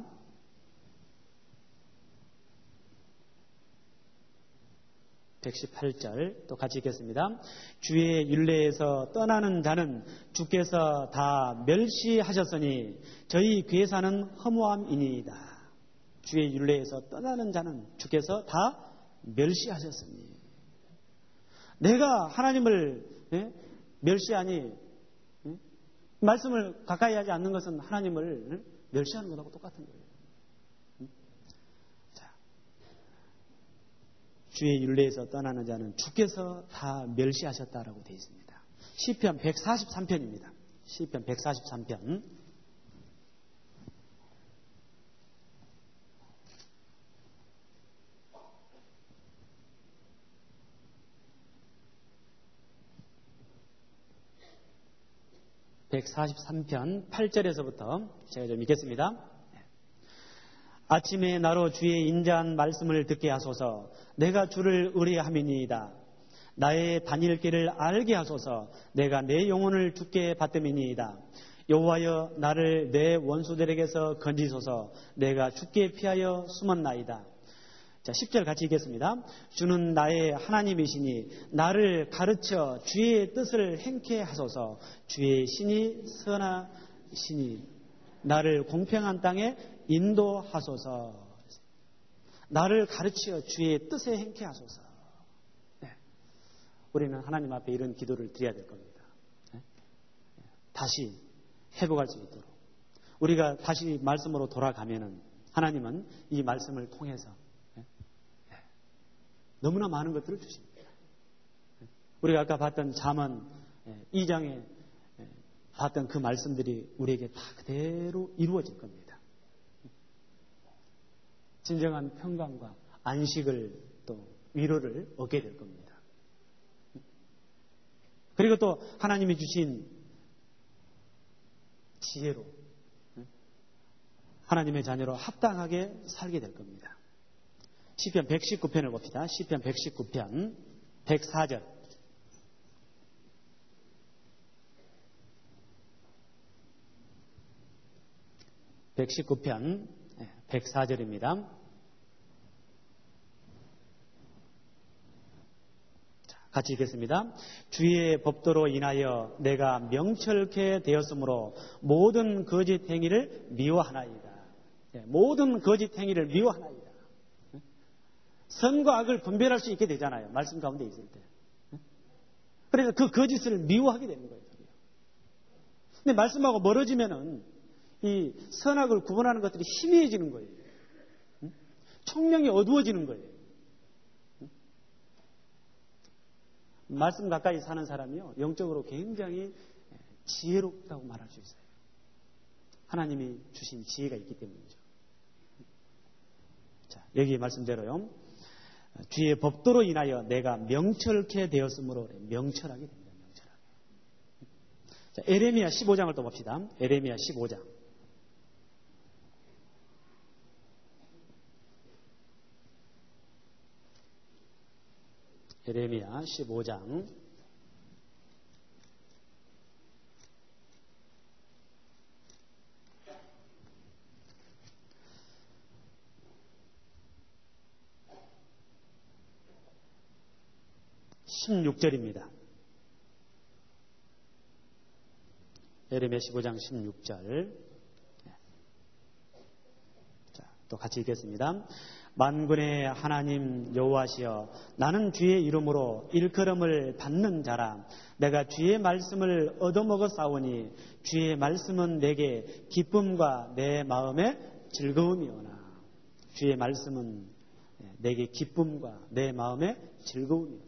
백십팔 절 또 같이 읽겠습니다. 주의 율례에서 떠나는 자는 주께서 다 멸시하셨으니 저희 괴사는 허무함이니이다. 주의 율례에서 떠나는 자는 주께서 다 멸시하셨으니. 내가 하나님을 예? 멸시하니 예? 말씀을 가까이 하지 않는 것은 하나님을 예? 멸시하는 것하고 똑같은 거예요. 주의 율례에서 떠나는 자는 주께서 다 멸시하셨다라고 되어 있습니다. 시편 백사십삼 편입니다. 시편 백사십삼 편. 백사십삼 편 팔 절에서부터 제가 좀 읽겠습니다. 아침에 나로 주의 인자한 말씀을 듣게 하소서. 내가 주를 의뢰함이니이다. 나의 다닐 길을 알게 하소서. 내가 내 영혼을 주께 받음이니이다. 여호와여 나를 내 원수들에게서 건지소서. 내가 주께 피하여 숨었나이다. 자, 십 절 같이 읽겠습니다. 주는 나의 하나님이시니 나를 가르쳐 주의 뜻을 행케 하소서. 주의 신이 선하시니 나를 공평한 땅에 인도하소서. 나를 가르치어 주의 뜻에 행케 하소서. 네. 우리는 하나님 앞에 이런 기도를 드려야 될 겁니다. 네. 다시 회복할 수 있도록. 우리가 다시 말씀으로 돌아가면은 하나님은 이 말씀을 통해서 네. 네. 너무나 많은 것들을 주십니다. 네. 우리가 아까 봤던 잠언 이 장에 봤던 그 말씀들이 우리에게 다 그대로 이루어질 겁니다. 진정한 평강과 안식을 또 위로를 얻게 될 겁니다. 그리고 또 하나님이 주신 지혜로 하나님의 자녀로 합당하게 살게 될 겁니다. 시편 백십구 편을 봅시다. 시편 백십구 편 백사 절. 백십구 편 백사 절입니다. 같이 읽겠습니다. 주의 법도로 인하여 내가 명철케 되었으므로 모든 거짓 행위를 미워하나이다. 모든 거짓 행위를 미워하나이다. 선과 악을 분별할 수 있게 되잖아요. 말씀 가운데 있을 때. 그래서 그 거짓을 미워하게 되는 거예요. 근데 말씀하고 멀어지면은 이 선악을 구분하는 것들이 희미해지는 거예요. 총명이 어두워지는 거예요. 말씀 가까이 사는 사람이요, 영적으로 굉장히 지혜롭다고 말할 수 있어요. 하나님이 주신 지혜가 있기 때문이죠. 자, 여기 말씀대로요, 주의 법도로 인하여 내가 명철케 되었으므로 명철하게 됩니다. 명철하게. 자, 에레미야 십오 장을 또 봅시다. 에레미야 십오 장. 에레미야 십오 장 십육 절입니다. 에레미야 십오 장 십육 절. 자, 또 같이 읽겠습니다. 만군의 하나님 여호와시여, 나는 주의 이름으로 일컬음을 받는 자라. 내가 주의 말씀을 얻어먹어 싸우니 주의 말씀은 내게 기쁨과 내 마음에 즐거움이오나. 주의 말씀은 내게 기쁨과 내 마음에 즐거움이오나.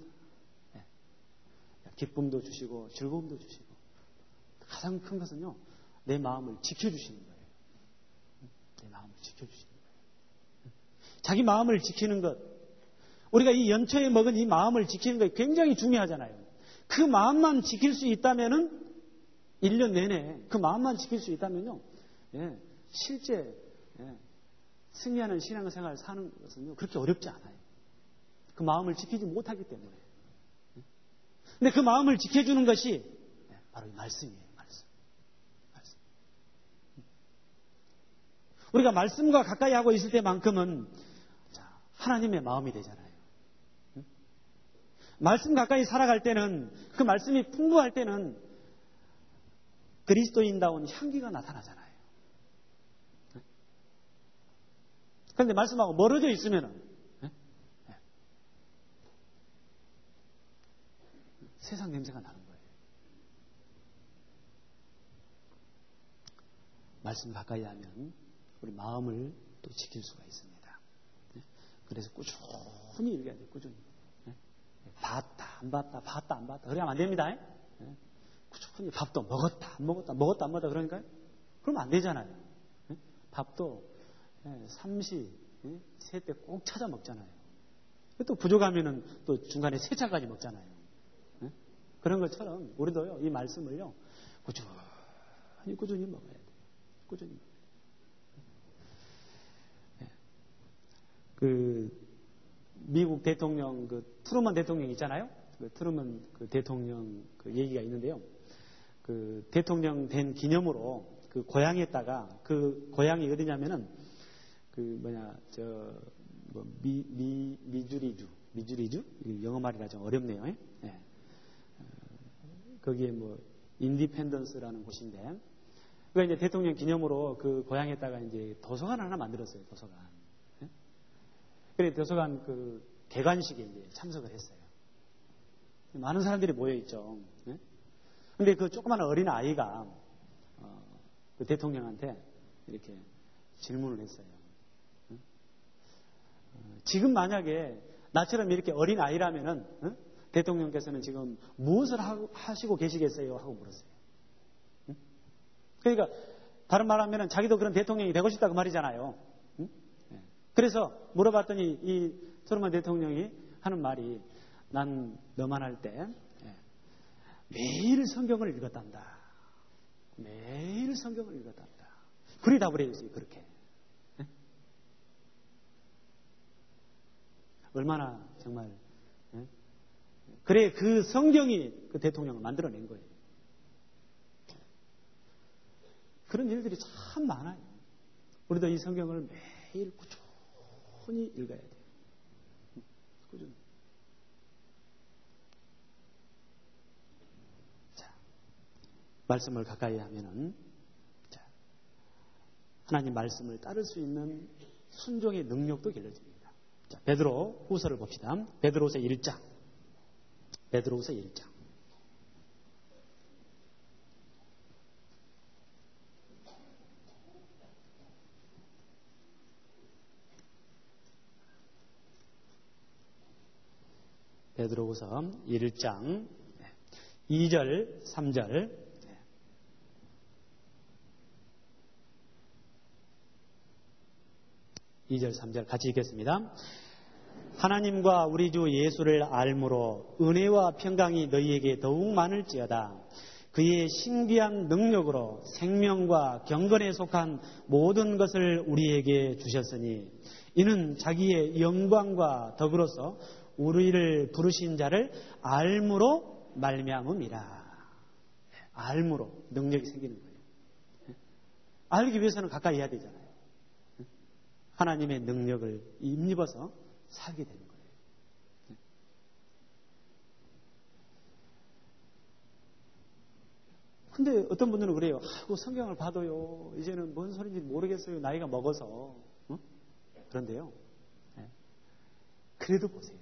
기쁨도 주시고 즐거움도 주시고, 가장 큰 것은요, 내 마음을 지켜주시는 거예요. 내 마음을 지켜주시는 거예요. 자기 마음을 지키는 것, 우리가 이 연초에 먹은 이 마음을 지키는 것 굉장히 중요하잖아요. 그 마음만 지킬 수 있다면은 일 년 내내 그 마음만 지킬 수 있다면요, 예, 실제 예, 승리하는 신앙생활을 사는 것은요, 그렇게 어렵지 않아요. 그 마음을 지키지 못하기 때문에. 근데 그 마음을 지켜주는 것이 바로 이 말씀이에요. 말씀. 말씀. 우리가 말씀과 가까이 하고 있을 때만큼은 자, 하나님의 마음이 되잖아요. 말씀 가까이 살아갈 때는, 그 말씀이 풍부할 때는 그리스도인다운 향기가 나타나잖아요. 그런데 말씀하고 멀어져 있으면은 세상 냄새가 나는 거예요. 말씀 가까이 하면 우리 마음을 또 지킬 수가 있습니다. 그래서 꾸준히 읽어야 돼요. 꾸준히. 봤다 안 봤다 봤다 안 봤다 그러면 안 됩니다. 꾸준히 밥도 먹었다 안 먹었다 먹었다 안 먹었다 그러니까요. 그러면 안 되잖아요. 밥도 삼시 세 때 꼭 찾아 먹잖아요. 또 부족하면은 또 중간에 세 차까지 먹잖아요. 그런 것처럼 우리도요, 이 말씀을요, 꾸준히 꾸준히 먹어야 돼요. 꾸준히 먹어야 돼요. 그 미국 대통령 그 트루먼 대통령 있잖아요. 그 트루먼 그 대통령 그 얘기가 있는데요. 그 대통령 된 기념으로 그 고향에다가, 그 고향이 어디냐면은 그 뭐냐 저 뭐 미 미 미주리주 미주리주 영어 말이라 좀 어렵네요. 네. 거기에 뭐 인디펜던스라는 곳인데, 그 이제 대통령 기념으로 그 고향에다가 이제 도서관 하나 만들었어요. 도서관. 네? 그래 도서관 그 개관식에 이제 참석을 했어요. 많은 사람들이 모여 있죠. 네? 근데 그 조그마한 어린 아이가 어, 그 대통령한테 이렇게 질문을 했어요. 네? 어, 지금 만약에 나처럼 이렇게 어린 아이라면은 네? 대통령께서는 지금 무엇을 하시고 계시겠어요? 하고 물었어요. 응? 그러니까 다른 말하면 자기도 그런 대통령이 되고 싶다고 말이잖아요. 응? 네. 그래서 물어봤더니 이 트루먼 대통령이 하는 말이, 난 너만 할 때 매일 성경을 읽었단다. 매일 성경을 읽었단다. 그리 답을 해주세요. 그렇게. 네? 얼마나 정말 네? 그래 그 성경이 그 대통령을 만들어낸 거예요. 그런 일들이 참 많아요. 우리도 이 성경을 매일 꾸준히 읽어야 돼요. 꾸준히. 자, 말씀을 가까이 하면은, 자, 하나님 말씀을 따를 수 있는 순종의 능력도 길러집니다. 자, 베드로 후서를 봅시다. 베드로후서 일 장. 베드로후서 일 장. 베드로후서 일 장 이 절, 삼 절. 이 절, 삼 절 같이 읽겠습니다. 하나님과 우리 주 예수를 알므로 은혜와 평강이 너희에게 더욱 많을지어다. 그의 신비한 능력으로 생명과 경건에 속한 모든 것을 우리에게 주셨으니 이는 자기의 영광과 덕으로서 우리를 부르신 자를 알므로 말미암음이라. 알므로 능력이 생기는 거예요. 알기 위해서는 가까이 해야 되잖아요. 하나님의 능력을 입입어서 살게 되는 거예요. 근데 어떤 분들은 그래요. 아이고 성경을 봐도요. 이제는 뭔 소리인지 모르겠어요. 나이가 먹어서. 어? 그런데요. 그래도 보세요.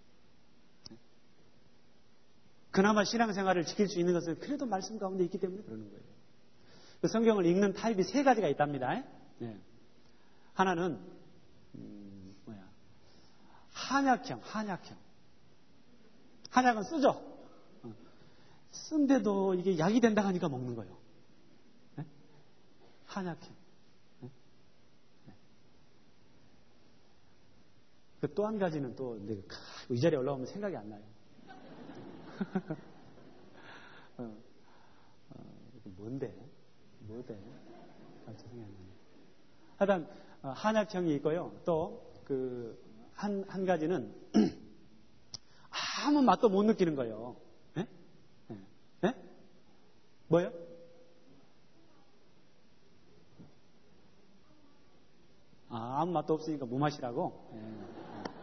그나마 신앙생활을 지킬 수 있는 것은 그래도 말씀 가운데 있기 때문에 그러는 거예요. 그 성경을 읽는 타입이 세 가지가 있답니다. 네. 하나는 음, 뭐야 한약형, 한약형. 한약은 쓰죠. 어. 쓴데도 이게 약이 된다 하니까 먹는 거예요. 네? 한약형. 네? 네. 그 또 한 가지는 또 내가 이 자리에 올라오면 생각이 안 나요. 어, 어, 뭔데? 뭐대? 아, 죄송해요. 하여튼, 어, 한약형이 있고요. 또, 그, 한, 한 가지는, 아무 맛도 못 느끼는 거예요. 예? 예? 예? 뭐요? 아, 아무 맛도 없으니까 무맛이라고? 예.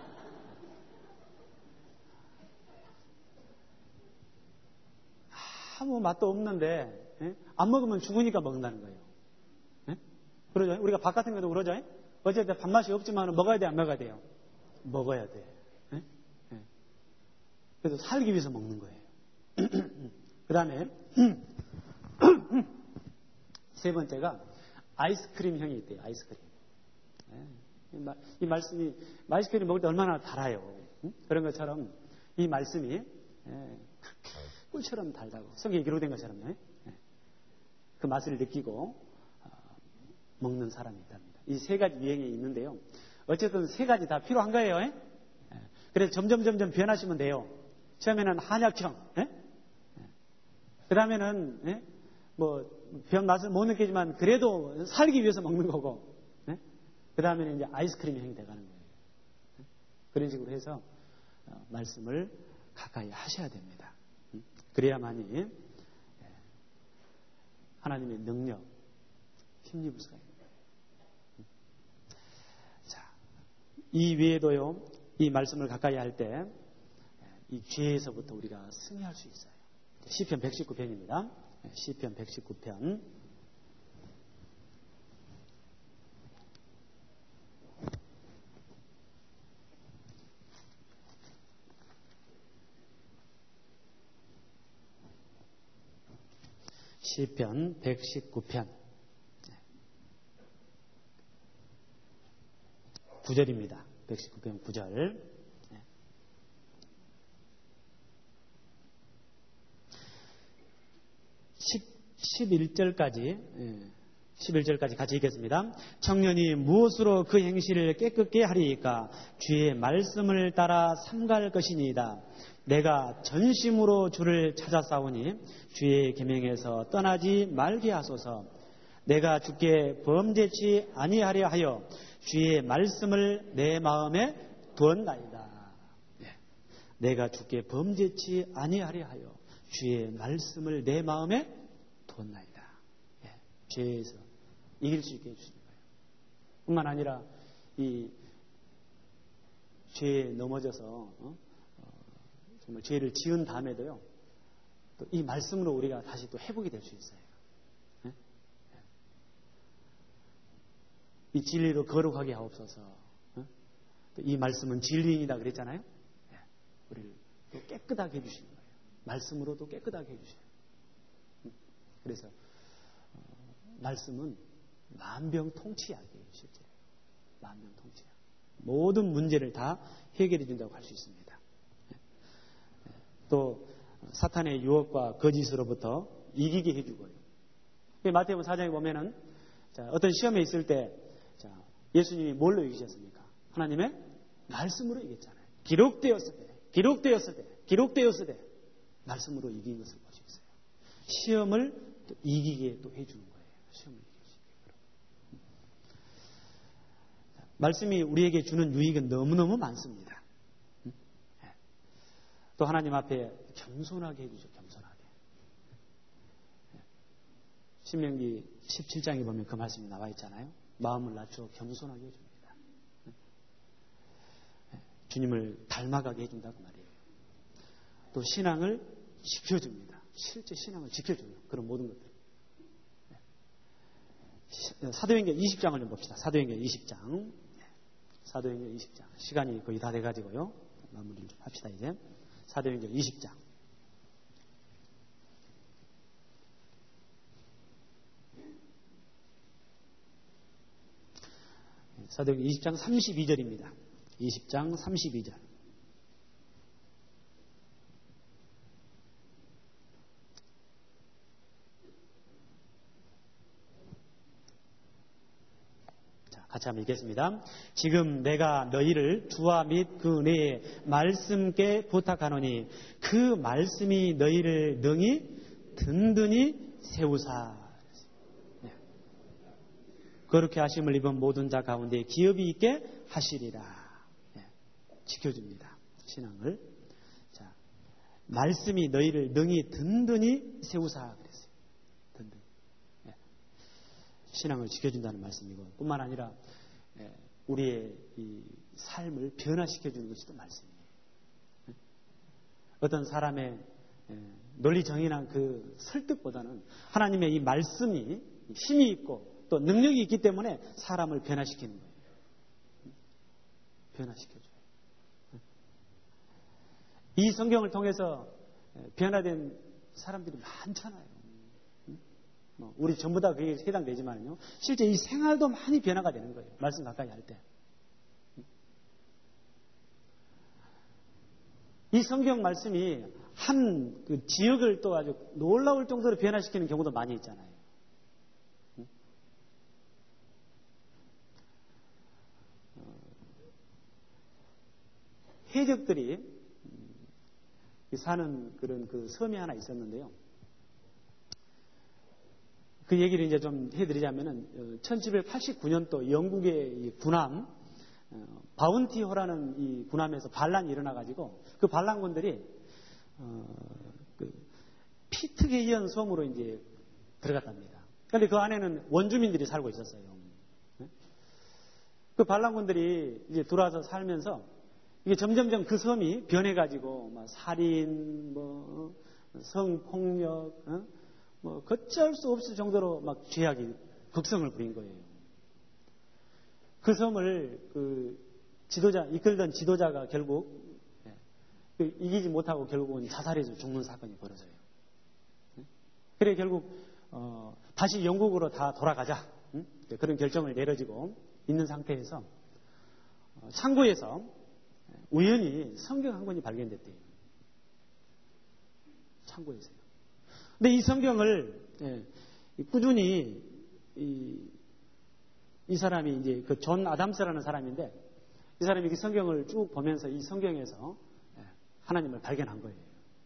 아무 맛도 없는데 예? 안 먹으면 죽으니까 먹는다는 거예요. 예? 그러죠? 우리가 밥 같은 것도 그러죠? 어쨌든 밥맛이 없지만 먹어야 돼, 안 먹어야 돼요? 먹어야 돼. 예? 예. 그래서 살기 위해서 먹는 거예요. 그 다음에 세 번째가 아이스크림형이 있대요. 아이스크림. 예. 이 말씀이 아이스크림 먹을 때 얼마나 달아요. 응? 그런 것처럼 이 말씀이 예. 꿀처럼 달다고 성경에 기록된 것처럼요. 예. 그 맛을 느끼고 어, 먹는 사람이 있답니다. 이 세 가지 유행이 있는데요. 어쨌든 세 가지 다 필요한 거예요. 예? 예. 그래서 점점 점점 변하시면 돼요. 처음에는 한약형, 예? 예. 그 다음에는 예? 뭐 변 맛을 못 느끼지만 그래도 살기 위해서 먹는 거고, 예? 그 다음에는 이제 아이스크림 형이 돼가는 거예요. 예? 그런 식으로 해서 어, 말씀을 가까이 하셔야 됩니다. 그래야만이 하나님의 능력 힘입을 수가 있는 거예요. 자, 이 외에도요, 이 말씀을 가까이 할 때 이 죄에서부터 우리가 승리할 수 있어요. 시편 백십구 편입니다. 시편 백십구 편. 시편 백십구 편 구 절입니다. 백십구 편 구 절. 십일 절까지 십일 절까지 같이 읽겠습니다. 청년이 무엇으로 그 행실을 깨끗게 하리이까? 주의 말씀을 따라 삼갈 것이니이다. 내가 전심으로 주를 찾아 싸우니 주의 계명에서 떠나지 말게 하소서. 내가 주께 범죄치 아니하려 하여 주의 말씀을 내 마음에 두었나이다. 내가 주께 범죄치 아니하려 하여 주의 말씀을 내 마음에 두었나이다. 죄에서 이길 수 있게 해주시는 거예요. 뿐만 아니라 이 죄에 넘어져서 어? 어, 정말 죄를 지은 다음에도요, 또 이 말씀으로 우리가 다시 또 회복이 될 수 있어요. 네? 네. 이 진리로 거룩하게 하옵소서. 어? 또 이 말씀은 진리이다 그랬잖아요. 네. 우리를 또 깨끗하게 해주시는 거예요. 말씀으로도 깨끗하게 해주셔요. 그래서 말씀은 만병통치약이에요. 실제로 만병통치약. 모든 문제를 다 해결해 준다고 할 수 있습니다. 또 사탄의 유혹과 거짓으로부터 이기게 해주고요. 마태복음 사 장에 보면은 자, 어떤 시험에 있을 때 자, 예수님이 뭘로 이기셨습니까? 하나님의 말씀으로 이겼잖아요. 기록되었을 때, 기록되었을 때, 되었을 때 말씀으로 이긴 것을 볼 수 있어요. 시험을 또 이기게 또 해주는 거예요. 시험을 이길 수 있게. 말씀이 우리에게 주는 유익은 너무너무 많습니다. 또 하나님 앞에 겸손하게 해주죠. 겸손하게. 신명기 십칠 장에 보면 그 말씀이 나와 있잖아요. 마음을 낮추어 겸손하게 해줍니다. 주님을 닮아가게 해준다고 말이에요. 또 신앙을 지켜줍니다. 실제 신앙을 지켜줘요. 그런 모든 것들. 사도행전 이십 장을 좀 봅시다. 사도행전 이십 장. 사도행전 이십 장. 시간이 거의 다 돼가지고요. 마무리를 좀 합시다, 이제. 사도행전 이십 장. 사도행전 이십 장 삼십이 절입니다. 이십 장 삼십이 절. 자, 같이 한번 읽겠습니다. 지금 내가 너희를 주와 및 그 은혜의 말씀께 부탁하노니 그 말씀이 너희를 능히 든든히 세우사. 그렇게 하심을 입은 모든 자 가운데 기업이 있게 하시리라. 네, 지켜줍니다. 신앙을. 자, 말씀이 너희를 능히 든든히 세우사 그랬어요. 든든. 네, 신앙을 지켜준다는 말씀이고, 뿐만 아니라 네, 우리의 이 삶을 변화시켜주는 것이 또 말씀이에요. 네, 어떤 사람의 네, 논리 정연한 그 설득보다는 하나님의 이 말씀이 힘이 있고 또 능력이 있기 때문에 사람을 변화시키는 거예요. 변화시켜줘요. 이 성경을 통해서 변화된 사람들이 많잖아요. 우리 전부 다 그게 해당되지만요. 실제 이 생활도 많이 변화가 되는 거예요. 말씀 가까이 할 때. 이 성경 말씀이 한 그 지역을 또 아주 놀라울 정도로 변화시키는 경우도 많이 있잖아요. 해적들이 사는 그런 그 섬이 하나 있었는데요. 그 얘기를 이제 좀 해드리자면은 천칠백팔십구 년도 영국의 군함 바운티호라는 이 군함에서 반란이 일어나가지고 그 반란군들이 어, 그 피트게이언 섬으로 이제 들어갔답니다. 그런데 그 안에는 원주민들이 살고 있었어요. 그 반란군들이 이제 들어와서 살면서 이게 점점점 그 섬이 변해가지고, 막 살인, 뭐, 성폭력, 어? 뭐, 걷잡을 수 없을 정도로 막 죄악이 극성을 부린 거예요. 그 섬을 그 지도자, 이끌던 지도자가 결국, 예, 그 이기지 못하고 결국은 자살해서 죽는 사건이 벌어져요. 예? 그래, 결국, 어, 다시 영국으로 다 돌아가자. 응? 그런 결정을 내려지고 있는 상태에서, 어, 창고에서 우연히 성경 한 권이 발견됐대요. 창고에서요. 근데 이 성경을 예, 꾸준히 이, 이 사람이 이제 그 존 아담스라는 사람인데 이 사람이 이 성경을 쭉 보면서 이 성경에서 하나님을 발견한 거예요.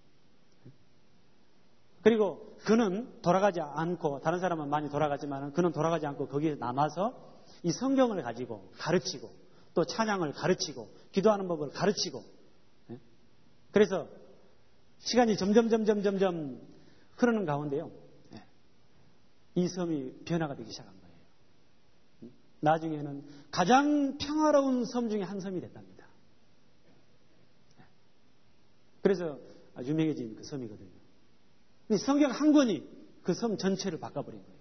그리고 그는 돌아가지 않고 다른 사람은 많이 돌아가지만 그는 돌아가지 않고 거기에 남아서 이 성경을 가지고 가르치고 또 찬양을 가르치고 기도하는 법을 가르치고 그래서 시간이 점점 점점 점점 흐르는 가운데요. 이 섬이 변화가 되기 시작한 거예요. 나중에는 가장 평화로운 섬 중에 한 섬이 됐답니다. 그래서 유명해진 그 섬이거든요. 성경 한 권이 그 섬 전체를 바꿔버린 거예요.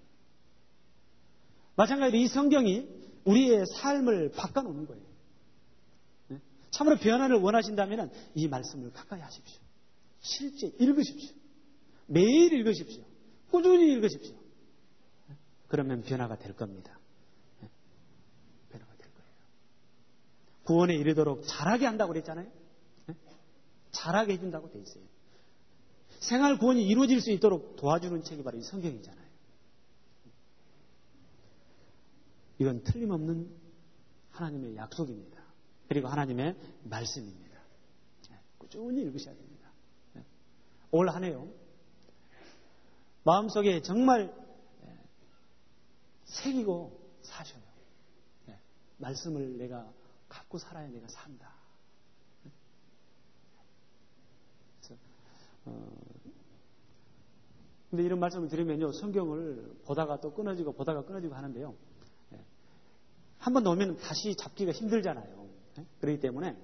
마찬가지로 이 성경이 우리의 삶을 바꿔놓는 거예요. 참으로 변화를 원하신다면 이 말씀을 가까이 하십시오. 실제 읽으십시오. 매일 읽으십시오. 꾸준히 읽으십시오. 그러면 변화가 될 겁니다. 변화가 될 거예요. 구원에 이르도록 잘하게 한다고 그랬잖아요. 잘하게 해준다고 돼 있어요. 생활 구원이 이루어질 수 있도록 도와주는 책이 바로 이 성경이잖아요. 이건 틀림없는 하나님의 약속입니다. 그리고 하나님의 말씀입니다. 꾸준히 읽으셔야 됩니다. 올 한 해요. 마음속에 정말 새기고 사셔요. 말씀을 내가 갖고 살아야 내가 산다. 그래서 어, 근데 이런 말씀을 드리면요, 성경을 보다가 또 끊어지고 보다가 끊어지고 하는데요. 한 번 놓으면 다시 잡기가 힘들잖아요. 그렇기 때문에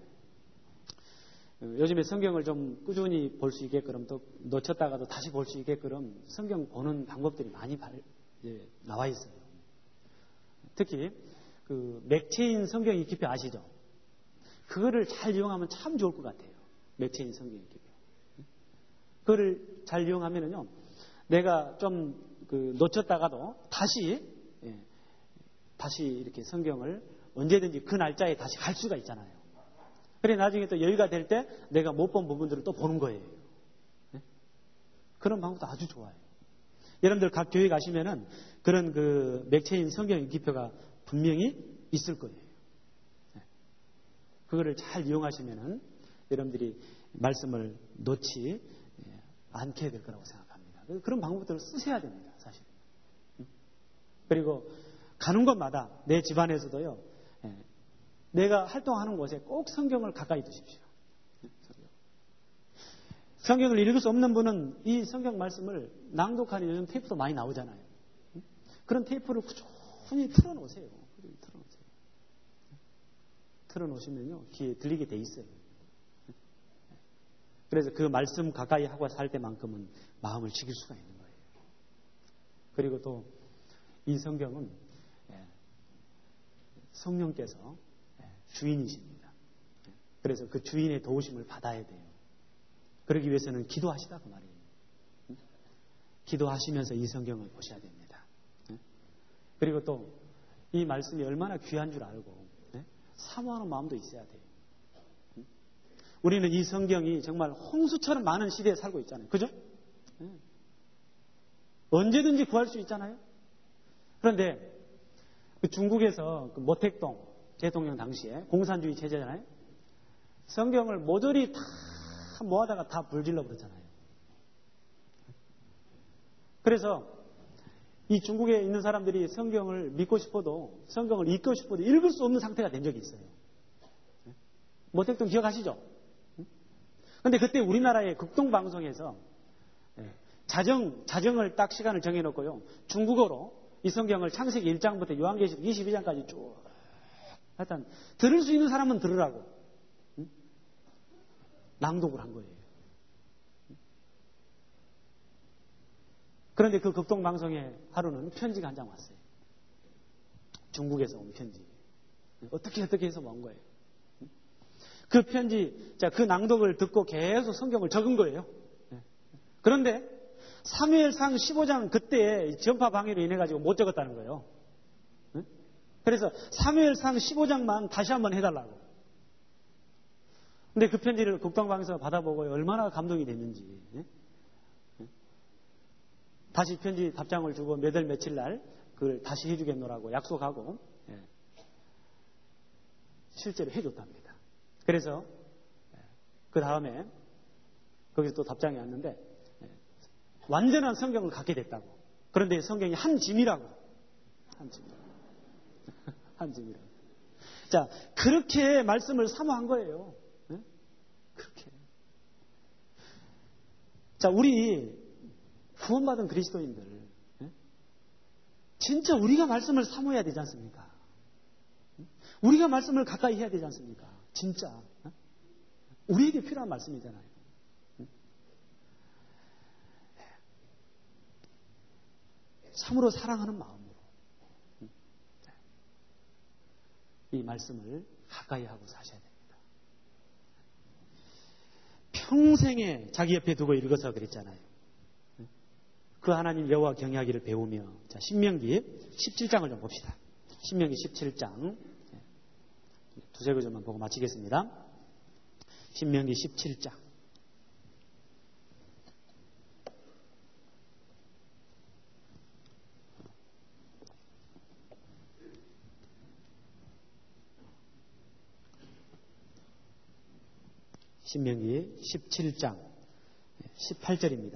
요즘에 성경을 좀 꾸준히 볼 수 있게끔 또 놓쳤다가도 다시 볼 수 있게끔 성경 보는 방법들이 많이 발, 이제 나와 있어요. 특히 그 맥체인 성경 읽기표 아시죠? 그거를 잘 이용하면 참 좋을 것 같아요. 맥체인 성경 읽기표. 그거를 잘 이용하면은요, 내가 좀 그 놓쳤다가도 다시 예, 다시 이렇게 성경을 언제든지 그 날짜에 다시 갈 수가 있잖아요. 그래 나중에 또 여유가 될 때 내가 못 본 부분들을 또 보는 거예요. 네? 그런 방법도 아주 좋아요. 여러분들 각 교회 가시면은 그런 그 맥체인 성경 읽기표가 분명히 있을 거예요. 네. 그거를 잘 이용하시면은 여러분들이 말씀을 놓지 않게 될 거라고 생각합니다. 그런 방법들을 쓰셔야 됩니다, 사실. 그리고 가는 곳마다 내 집안에서도요, 내가 활동하는 곳에 꼭 성경을 가까이 두십시오. 성경을 읽을 수 없는 분은 이 성경 말씀을 낭독하는 요즘 테이프도 많이 나오잖아요. 그런 테이프를 꾸준히 틀어놓으세요. 틀어놓으세요. 틀어놓으시면요, 귀에 들리게 돼 있어요. 그래서 그 말씀 가까이 하고 살 때만큼은 마음을 지킬 수가 있는 거예요. 그리고 또 이 성경은 성령께서 주인이십니다. 그래서 그 주인의 도우심을 받아야 돼요. 그러기 위해서는 기도하시다 그 말이에요. 기도하시면서 이 성경을 보셔야 됩니다. 그리고 또 이 말씀이 얼마나 귀한 줄 알고 사모하는 마음도 있어야 돼요. 우리는 이 성경이 정말 홍수처럼 많은 시대에 살고 있잖아요. 그죠? 언제든지 구할 수 있잖아요. 그런데 그 중국에서 그 모택동 대통령 당시에 공산주의 체제잖아요. 성경을 모조리 다 모아다가 다 불질러 버렸잖아요. 그래서 이 중국에 있는 사람들이 성경을 믿고 싶어도 성경을 읽고 싶어도 읽을 수 없는 상태가 된 적이 있어요. 모택동 기억하시죠? 그런데 그때 우리나라의 극동방송에서 자정, 자정을 딱 시간을 정해놓고요, 중국어로 이 성경을 창세기 일 장부터 요한계시록 이십이 장까지 쭉 하여튼 들을 수 있는 사람은 들으라고 응? 낭독을 한 거예요. 그런데 그 극동방송에 하루는 편지가 한 장 왔어요. 중국에서 온 편지. 어떻게 어떻게 해서 온 거예요. 그 편지, 자, 그 낭독을 듣고 계속 성경을 적은 거예요. 그런데 사무엘상 십오 장 그때 전파 방해로 인해 가지고 못 적었다는 거예요. 그래서 사무엘상 십오 장만 다시 한번 해달라고. 근데 그 편지를 국방방에서 받아보고 얼마나 감동이 됐는지. 다시 편지 답장을 주고 몇 월 며칠 날 그걸 다시 해주겠노라고 약속하고 예, 실제로 해줬답니다. 그래서 예, 그 다음에 거기서 또 답장이 왔는데 예, 완전한 성경을 갖게 됐다고. 그런데 성경이 한 짐이라고. 한 짐. 한 짐이라고. 자, 그렇게 말씀을 사모한 거예요. 예? 그렇게. 자, 우리 구원받은 그리스도인들 예? 진짜 우리가 말씀을 사모해야 되지 않습니까? 우리가 말씀을 가까이 해야 되지 않습니까? 진짜 예? 우리에게 필요한 말씀이잖아요. 참으로 사랑하는 마음으로 이 말씀을 가까이 하고 사셔야 됩니다. 평생에 자기 옆에 두고 읽어서 그랬잖아요. 그 하나님 여호와 경외하기를 배우며. 자, 신명기 십칠 장을 좀 봅시다. 신명기 십칠 장 두세 구절만 보고 마치겠습니다. 신명기 십칠 장 신명기 십칠 장 십팔 절입니다.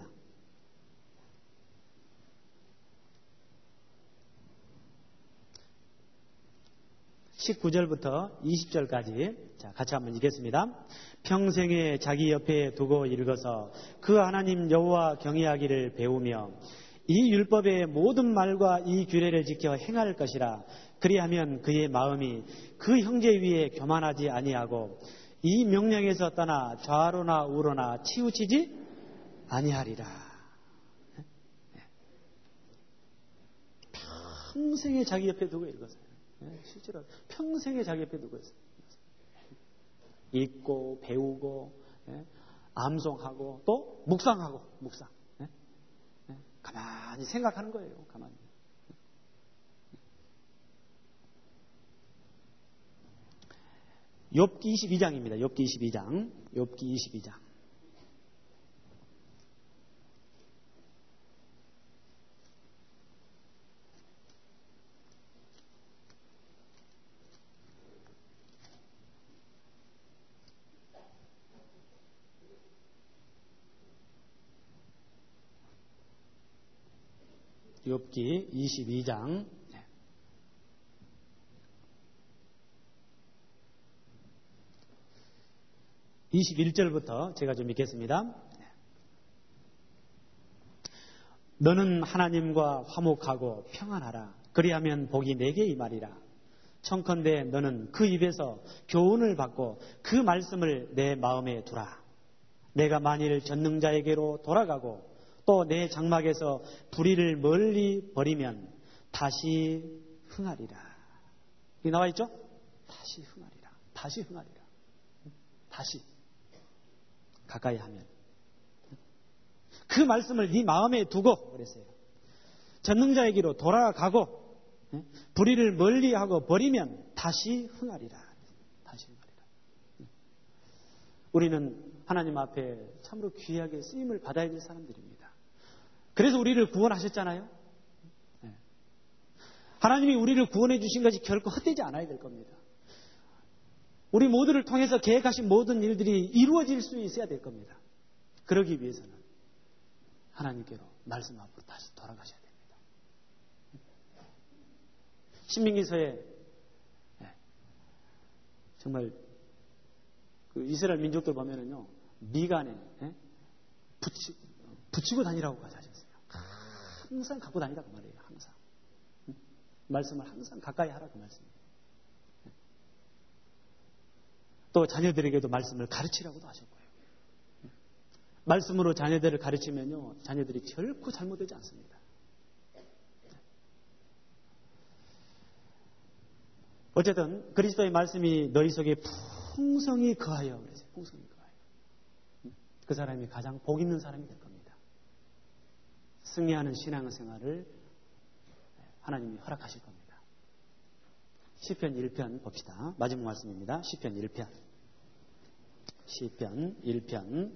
십구 절부터 이십 절까지 자, 같이 한번 읽겠습니다. 평생에 자기 옆에 두고 읽어서 그 하나님 여호와 경외하기를 배우며 이 율법의 모든 말과 이 규례를 지켜 행할 것이라. 그리하면 그의 마음이 그 형제 위에 교만하지 아니하고 이 명령에서 떠나 좌로나 우로나 치우치지 아니하리라. 평생에 자기 옆에 두고 읽었어요. 실제로 평생에 자기 옆에 두고 있어요. 읽고 배우고 암송하고 또 묵상하고 묵상. 가만히 생각하는 거예요. 가만히. 욥기 이십이 장입니다. 욥기 이십이 장. 욥기 이십이 장. 욥기 이십이 장 이십일 절부터 제가 좀 읽겠습니다. 너는 하나님과 화목하고 평안하라. 그리하면 복이 내게 임하리라. 청컨대 너는 그 입에서 교훈을 받고 그 말씀을 내 마음에 두라. 내가 만일 전능자에게로 돌아가고 또 내 장막에서 불의를 멀리 버리면 다시 흥하리라. 여기 나와 있죠? 다시 흥하리라. 다시 흥하리라. 다시. 가까이 하면. 그 말씀을 네 마음에 두고 그랬어요. 전능자에게로 돌아가고 불의를 멀리하고 버리면 다시 흥하리라. 다시 흥하리라. 우리는 하나님 앞에 참으로 귀하게 쓰임을 받아야 될 사람들입니다. 그래서 우리를 구원하셨잖아요. 하나님이 우리를 구원해 주신 것이 결코 헛되지 않아야 될 겁니다. 우리 모두를 통해서 계획하신 모든 일들이 이루어질 수 있어야 될 겁니다. 그러기 위해서는 하나님께로 말씀 앞으로 다시 돌아가셔야 됩니다. 신명기서에 정말 그 이스라엘 민족들 보면은요 미간에 붙이, 붙이고 다니라고 하셨어요. 항상 갖고 다니라 그 말이에요. 항상 말씀을 항상 가까이 하라 그 말씀이에요. 또 자녀들에게도 말씀을 가르치라고도 하셨고요. 말씀으로 자녀들을 가르치면요 자녀들이 결코 잘못되지 않습니다. 어쨌든 그리스도의 말씀이 너희 속에 풍성히 거하여 그랬어요. 풍성히 거하여. 그 사람이 가장 복 있는 사람이 될 겁니다. 승리하는 신앙생활을 하나님이 허락하실 겁니다. 시편 일 편 봅시다. 마지막 말씀입니다. 시편 일 편. 시편 일 편.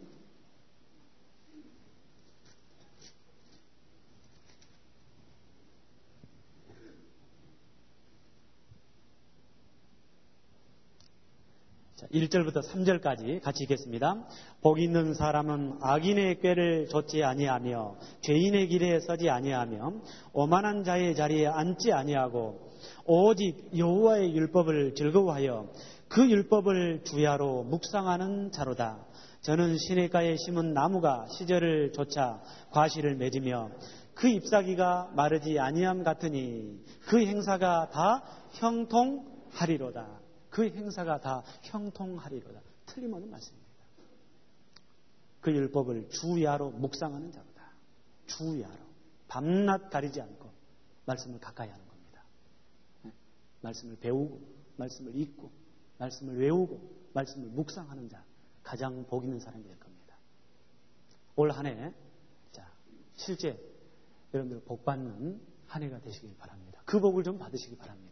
일 절부터 삼 절까지 같이 읽겠습니다. 복 있는 사람은 악인의 꾀를 좇지 아니하며 죄인의 길에 서지 아니하며 오만한 자의 자리에 앉지 아니하고 오직 여호와의 율법을 즐거워하여 그 율법을 주야로 묵상하는 자로다. 저는 시냇가에 심은 나무가 시절을 좇아 과실을 맺으며 그 잎사귀가 마르지 아니함 같으니 그 행사가 다 형통하리로다. 그 행사가 다 형통하리로다. 틀림없는 말씀입니다. 그 율법을 주야로 묵상하는 자로다. 주야로. 밤낮 가리지 않고 말씀을 가까이 하는 겁니다. 네? 말씀을 배우고 말씀을 읽고 말씀을 외우고 말씀을 묵상하는 자. 가장 복 있는 사람이 될 겁니다. 올 한 해 자, 실제 여러분들 복 받는 한 해가 되시길 바랍니다. 그 복을 좀 받으시기 바랍니다.